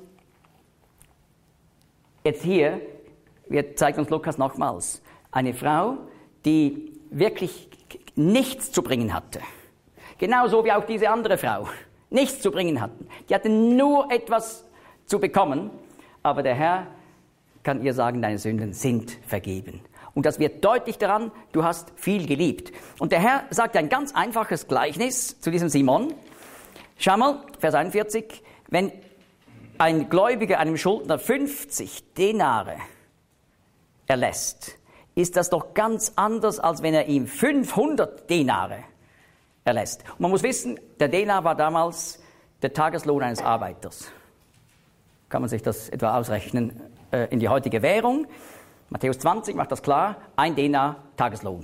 jetzt hier zeigt uns Lukas nochmals eine Frau, die wirklich nichts zu bringen hatte. Genauso wie auch diese andere Frau nichts zu bringen hatten. Die hatten nur etwas zu bekommen, aber der Herr kann ihr sagen, deine Sünden sind vergeben. Und das wird deutlich daran, du hast viel geliebt. Und der Herr sagt ein ganz einfaches Gleichnis zu diesem Simon. Schau mal, Vers 41, wenn ein Gläubiger einem Schuldner 50 Denare erlässt, ist das doch ganz anders, als wenn er ihm 500 Denare erlässt. Und man muss wissen, der Denar war damals der Tageslohn eines Arbeiters. Kann man sich das etwa ausrechnen in die heutige Währung? Matthäus 20 macht das klar, 1 Denar Tageslohn.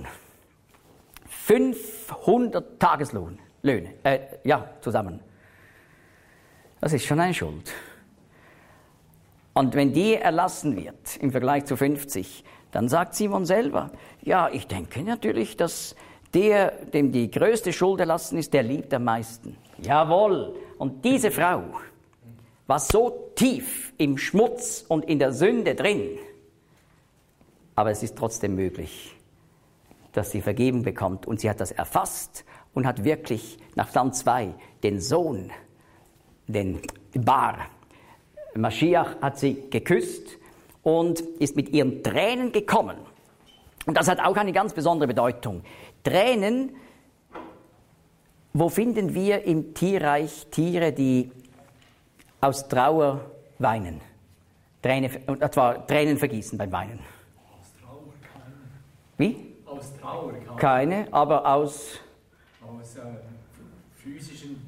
500 Tageslöhne, zusammen. Das ist schon eine Schuld. Und wenn die erlassen wird im Vergleich zu 50, dann sagt Simon selber, ja, ich denke natürlich, dass der, dem die größte Schuld erlassen ist, der liebt am meisten. Jawohl. Und diese Frau war so tief im Schmutz und in der Sünde drin, aber es ist trotzdem möglich, dass sie Vergebung bekommt. Und sie hat das erfasst und hat wirklich nach Psalm 2 den Sohn, den Bar, Maschiach, hat sie geküsst und ist mit ihren Tränen gekommen. Und das hat auch eine ganz besondere Bedeutung. Tränen, wo finden wir im Tierreich Tiere, die aus Trauer weinen? Und zwar Tränen vergießen beim Weinen. Aus Trauer keine. Wie? Aus Trauer keine, aber aus physischen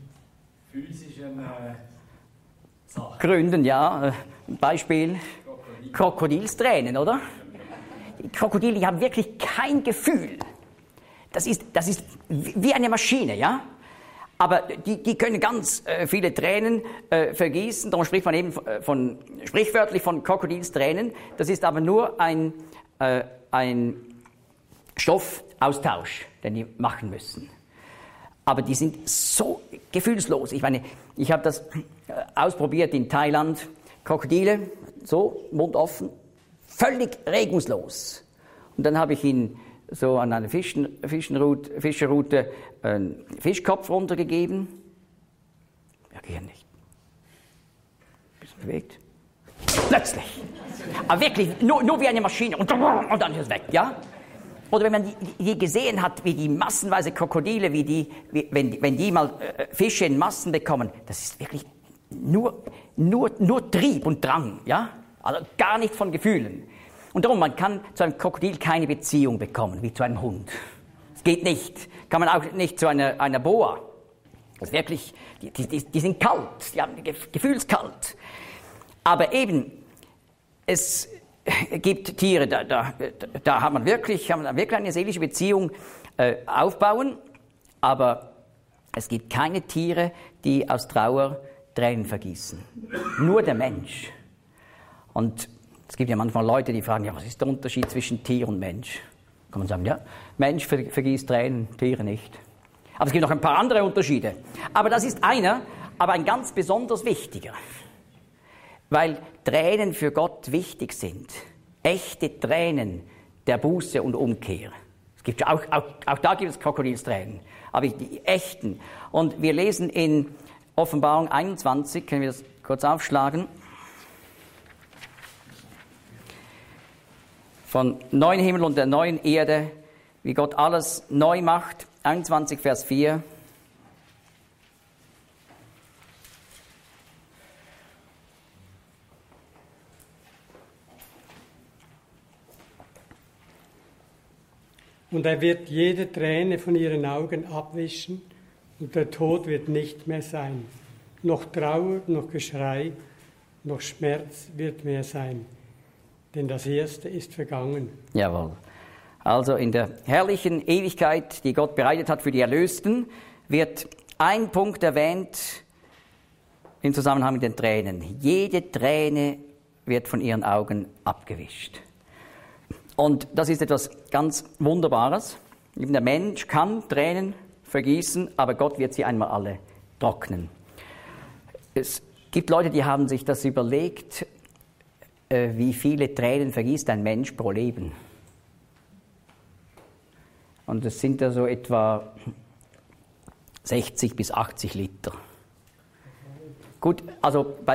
Sachen. Gründen, ja. Beispiel Krokodilstränen, oder? Die Krokodile, die haben wirklich kein Gefühl. Das ist wie eine Maschine, ja? Aber die können ganz viele Tränen vergießen. Darum spricht man eben sprichwörtlich von Krokodilstränen. Das ist aber nur ein Stoffaustausch, den die machen müssen. Aber die sind so gefühlslos. Ich meine, ich habe das ausprobiert in Thailand. Krokodile, so, Mund offen, völlig regungslos. Und dann habe ich ihnen so an einer Fischerroute einen Fischkopf runtergegeben. Reagieren nicht. Bisschen bewegt. Plötzlich. Aber wirklich, nur wie eine Maschine. Und dann ist es weg, ja? Oder wenn man die gesehen hat, wie die massenweise Krokodile, wenn die mal Fische in Massen bekommen, das ist wirklich nur Trieb und Drang, ja? Also gar nicht von Gefühlen. Und darum, man kann zu einem Krokodil keine Beziehung bekommen, wie zu einem Hund. Es geht nicht. Kann man auch nicht zu einer Boa. Das ist wirklich, die sind kalt, die haben gefühlskalt. Aber eben, es gibt Tiere, da kann man wirklich eine seelische Beziehung aufbauen. Aber es gibt keine Tiere, die aus Trauer Tränen vergießen. Nur der Mensch. Und es gibt ja manchmal Leute, die fragen, ja, was ist der Unterschied zwischen Tier und Mensch? Kann man sagen, ja, Mensch vergießt Tränen, Tiere nicht. Aber es gibt noch ein paar andere Unterschiede. Aber das ist einer, aber ein ganz besonders wichtiger. Weil Tränen für Gott wichtig sind. Echte Tränen der Buße und Umkehr. Es gibt auch da gibt es Krokodilstränen, aber die echten. Und wir lesen in Offenbarung 21, können wir das kurz aufschlagen, von neuen Himmel und der neuen Erde, wie Gott alles neu macht. 21, Vers 4. Und er wird jede Träne von ihren Augen abwischen, und der Tod wird nicht mehr sein. Noch Trauer, noch Geschrei, noch Schmerz wird mehr sein. Denn das Erste ist vergangen. Jawohl. Also in der herrlichen Ewigkeit, die Gott bereitet hat für die Erlösten, wird ein Punkt erwähnt im Zusammenhang mit den Tränen. Jede Träne wird von ihren Augen abgewischt. Und das ist etwas ganz Wunderbares. Der Mensch kann Tränen vergießen, aber Gott wird sie einmal alle trocknen. Es gibt Leute, die haben sich das überlegt, wie viele Tränen vergießt ein Mensch pro Leben. Und das sind ja so etwa 60 bis 80 Liter. Gut, also bei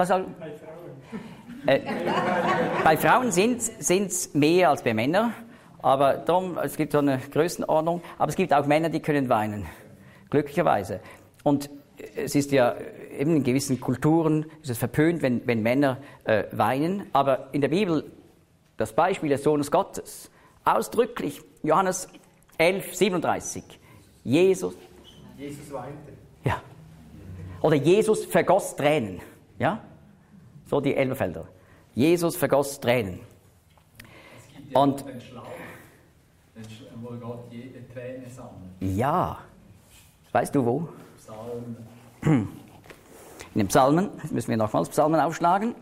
Frauen sind es mehr als bei Männern, aber darum, es gibt so eine Größenordnung, aber es gibt auch Männer, die können weinen, glücklicherweise. Und es ist ja eben in gewissen Kulturen ist es verpönt, wenn Männer weinen, aber in der Bibel das Beispiel des Sohnes Gottes, ausdrücklich, Johannes 11, 37, Jesus weinte. Ja. Oder Jesus vergoss Tränen, ja? So die Elberfelder. Jesus vergoss Tränen. Es gibt ja und den Schlauch, wo Gott jede Träne sammelt. Ja. Weißt du wo? Psalmen. In den Psalmen, müssen wir nochmals Psalmen aufschlagen.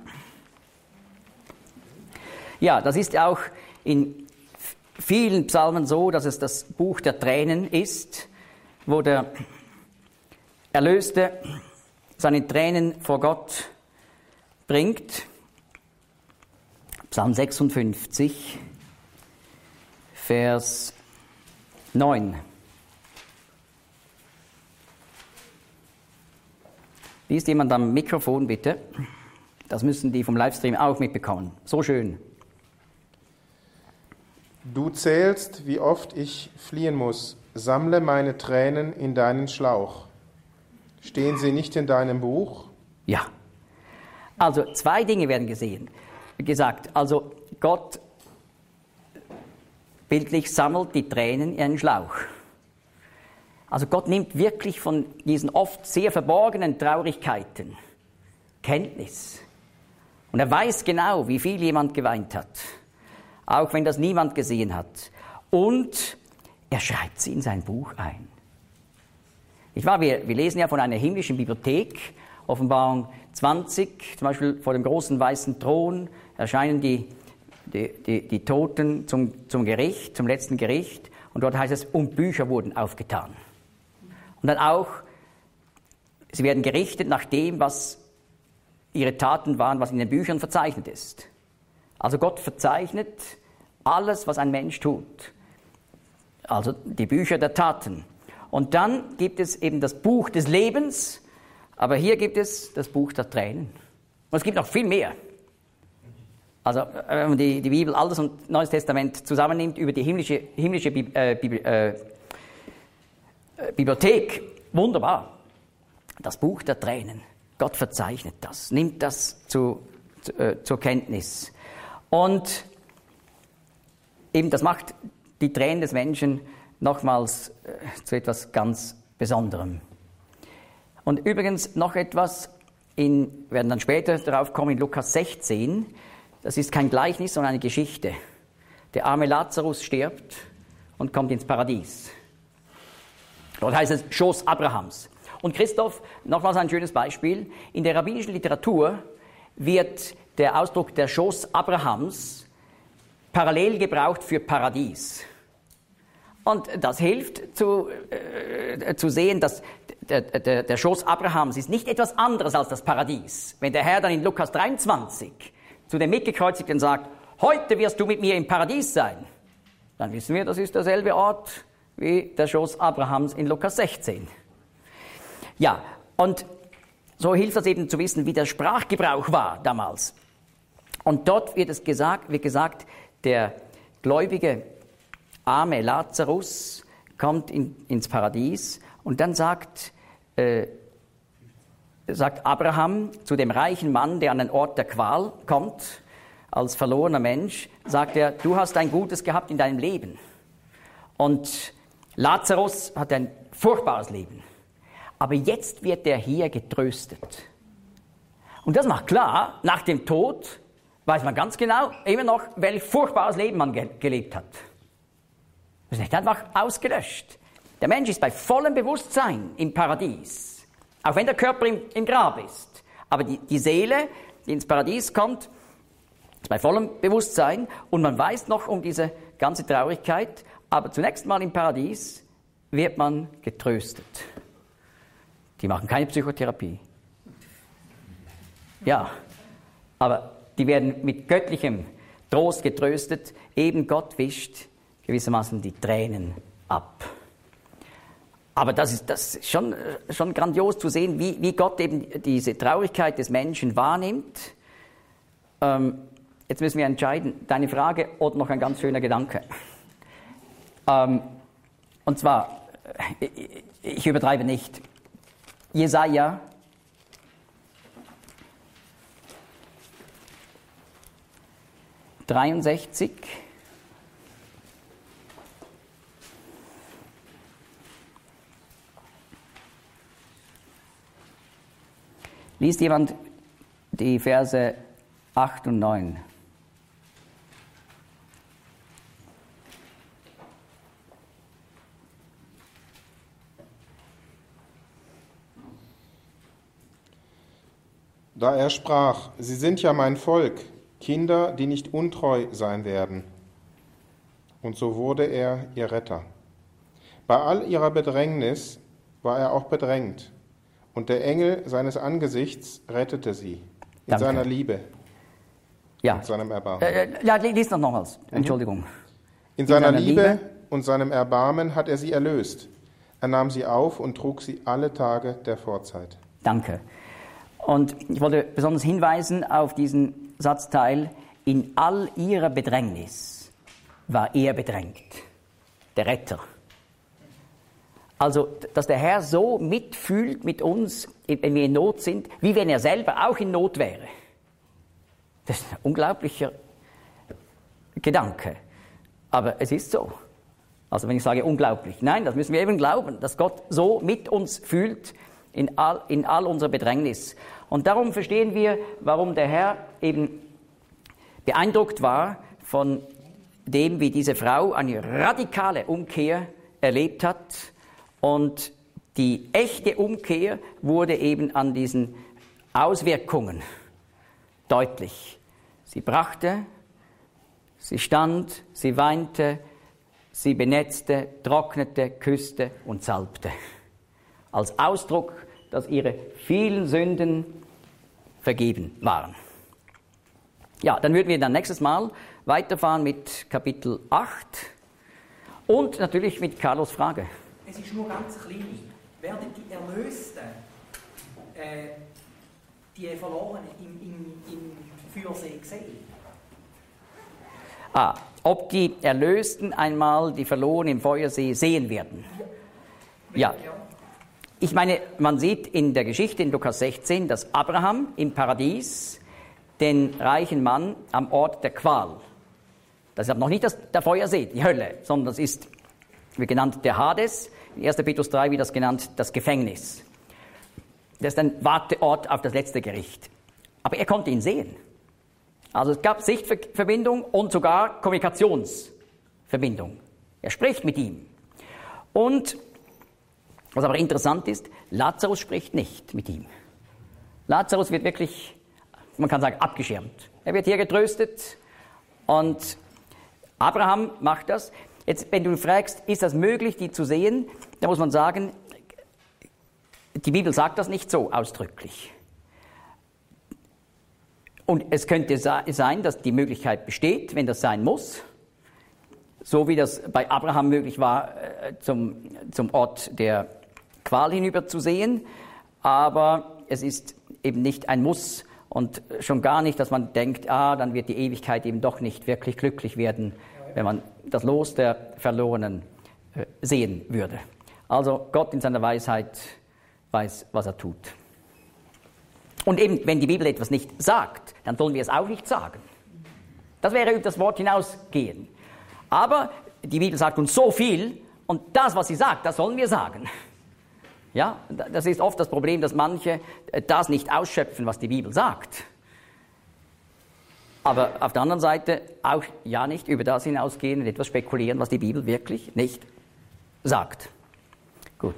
Ja, das ist auch in vielen Psalmen so, dass es das Buch der Tränen ist, wo der Erlöste seine Tränen vor Gott bringt. Psalm 56, Vers 9. Liest jemand am Mikrofon bitte? Das müssen die vom Livestream auch mitbekommen. So schön. Du zählst, wie oft ich fliehen muss. Sammle meine Tränen in deinen Schlauch. Stehen sie nicht in deinem Buch? Ja. Also 2 Dinge werden gesagt. Also Gott bildlich sammelt die Tränen in einen Schlauch. Also Gott nimmt wirklich von diesen oft sehr verborgenen Traurigkeiten Kenntnis. Und er weiß genau, wie viel jemand geweint hat. Auch wenn das niemand gesehen hat. Und er schreibt sie in sein Buch ein. Wir lesen ja von einer himmlischen Bibliothek, Offenbarung 20, zum Beispiel vor dem großen weißen Thron erscheinen die Toten zum Gericht, zum letzten Gericht. Und dort heißt es, und Bücher wurden aufgetan. Und dann auch, sie werden gerichtet nach dem, was ihre Taten waren, was in den Büchern verzeichnet ist. Also Gott verzeichnet alles, was ein Mensch tut. Also die Bücher der Taten. Und dann gibt es eben das Buch des Lebens, aber hier gibt es das Buch der Tränen. Und es gibt noch viel mehr. Also wenn man die Bibel, Altes und Neues Testament zusammennimmt über die himmlische Bibliothek, wunderbar. Das Buch der Tränen. Gott verzeichnet das, nimmt das zur Kenntnis. Und eben das macht die Tränen des Menschen nochmals zu etwas ganz Besonderem. Und übrigens noch etwas, wir werden dann später darauf kommen, in Lukas 16, das ist kein Gleichnis, sondern eine Geschichte. Der arme Lazarus stirbt und kommt ins Paradies. Dort heißt es Schoß Abrahams. Und Christoph, nochmals ein schönes Beispiel. In der rabbinischen Literatur wird der Ausdruck der Schoß Abrahams parallel gebraucht für Paradies. Und das hilft zu sehen, dass der Schoß Abrahams ist nicht etwas anderes als das Paradies. Wenn der Herr dann in Lukas 23 zu den Mitgekreuzigten sagt, heute wirst du mit mir im Paradies sein, dann wissen wir, das ist derselbe Ort wie der Schoß Abrahams in Lukas 16. Ja, und so hilft das eben zu wissen, wie der Sprachgebrauch war damals. Und dort wird gesagt, der gläubige arme Lazarus kommt ins Paradies und dann sagt Abraham zu dem reichen Mann, der an den Ort der Qual kommt, als verlorener Mensch, sagt er, du hast ein Gutes gehabt in deinem Leben. Und Lazarus hat ein furchtbares Leben. Aber jetzt wird er hier getröstet. Und das macht klar, nach dem Tod weiß man ganz genau immer noch, welch furchtbares Leben man gelebt hat. Das ist nicht einfach ausgelöscht. Der Mensch ist bei vollem Bewusstsein im Paradies, auch wenn der Körper im Grab ist. Aber die Seele, die ins Paradies kommt, ist bei vollem Bewusstsein und man weiß noch um diese ganze Traurigkeit, aber zunächst mal im Paradies wird man getröstet. Die machen keine Psychotherapie. Ja, aber die werden mit göttlichem Trost getröstet. Eben Gott wischt gewissermaßen die Tränen ab. Aber das ist schon grandios zu sehen, wie Gott eben diese Traurigkeit des Menschen wahrnimmt. Jetzt müssen wir entscheiden, deine Frage oder noch ein ganz schöner Gedanke. Und zwar, ich übertreibe nicht, Jesaja 63. Liest jemand die Verse 8 und 9? Da er sprach, sie sind ja mein Volk, Kinder, die nicht untreu sein werden. Und so wurde er ihr Retter. Bei all ihrer Bedrängnis war er auch bedrängt. Und der Engel seines Angesichts rettete sie in seiner Liebe, und seinem Erbarmen. Lies nochmals, Entschuldigung. In seiner Liebe und seinem Erbarmen hat er sie erlöst. Er nahm sie auf und trug sie alle Tage der Vorzeit. Danke. Und ich wollte besonders hinweisen auf diesen Satzteil, in all ihrer Bedrängnis war er bedrängt, der Retter. Also, dass der Herr so mitfühlt mit uns, wenn wir in Not sind, wie wenn er selber auch in Not wäre. Das ist ein unglaublicher Gedanke. Aber es ist so. Also wenn ich sage unglaublich, nein, das müssen wir eben glauben, dass Gott so mit uns fühlt in all unserer Bedrängnis. Und darum verstehen wir, warum der Herr eben beeindruckt war von dem, wie diese Frau eine radikale Umkehr erlebt hat. Und die echte Umkehr wurde eben an diesen Auswirkungen deutlich. Sie brachte, sie stand, sie weinte, sie benetzte, trocknete, küsste und salbte. Als Ausdruck, dass ihre vielen Sünden vergeben waren. Ja, dann würden wir dann nächstes Mal weiterfahren mit Kapitel 8 und natürlich mit Carlos Frage. Es ist nur ganz klein. Werden die Erlösten, die Verlorenen im Feuersee gesehen? Ob die Erlösten einmal die Verlorenen im Feuersee sehen werden? Ja. Ich meine, man sieht in der Geschichte in Lukas 16, dass Abraham im Paradies den reichen Mann am Ort der Qual, das ist aber noch nicht der Feuersee, die Hölle, sondern das ist, wie genannt, der Hades, in 1. Petrus 3 wird das genannt, das Gefängnis. Das ist ein Warteort auf das letzte Gericht. Aber er konnte ihn sehen. Also es gab Sichtverbindung und sogar Kommunikationsverbindung. Er spricht mit ihm. Und Was aber interessant ist, Lazarus spricht nicht mit ihm. Lazarus wird wirklich, man kann sagen, abgeschirmt. Er wird hier getröstet und Abraham macht das. Jetzt, wenn du fragst, ist das möglich, die zu sehen, dann muss man sagen, die Bibel sagt das nicht so ausdrücklich. Und es könnte sein, dass die Möglichkeit besteht, wenn das sein muss, so wie das bei Abraham möglich war, zum Ort der Qual hinüber zu sehen, aber es ist eben nicht ein Muss und schon gar nicht, dass man denkt, dann wird die Ewigkeit eben doch nicht wirklich glücklich werden, wenn man das Los der Verlorenen sehen würde. Also Gott in seiner Weisheit weiß, was er tut. Und eben, wenn die Bibel etwas nicht sagt, dann sollen wir es auch nicht sagen. Das wäre über das Wort hinausgehen. Aber die Bibel sagt uns so viel und das, was sie sagt, das sollen wir sagen. Ja, das ist oft das Problem, dass manche das nicht ausschöpfen, was die Bibel sagt. Aber auf der anderen Seite auch ja nicht über das hinausgehen und etwas spekulieren, was die Bibel wirklich nicht sagt. Gut.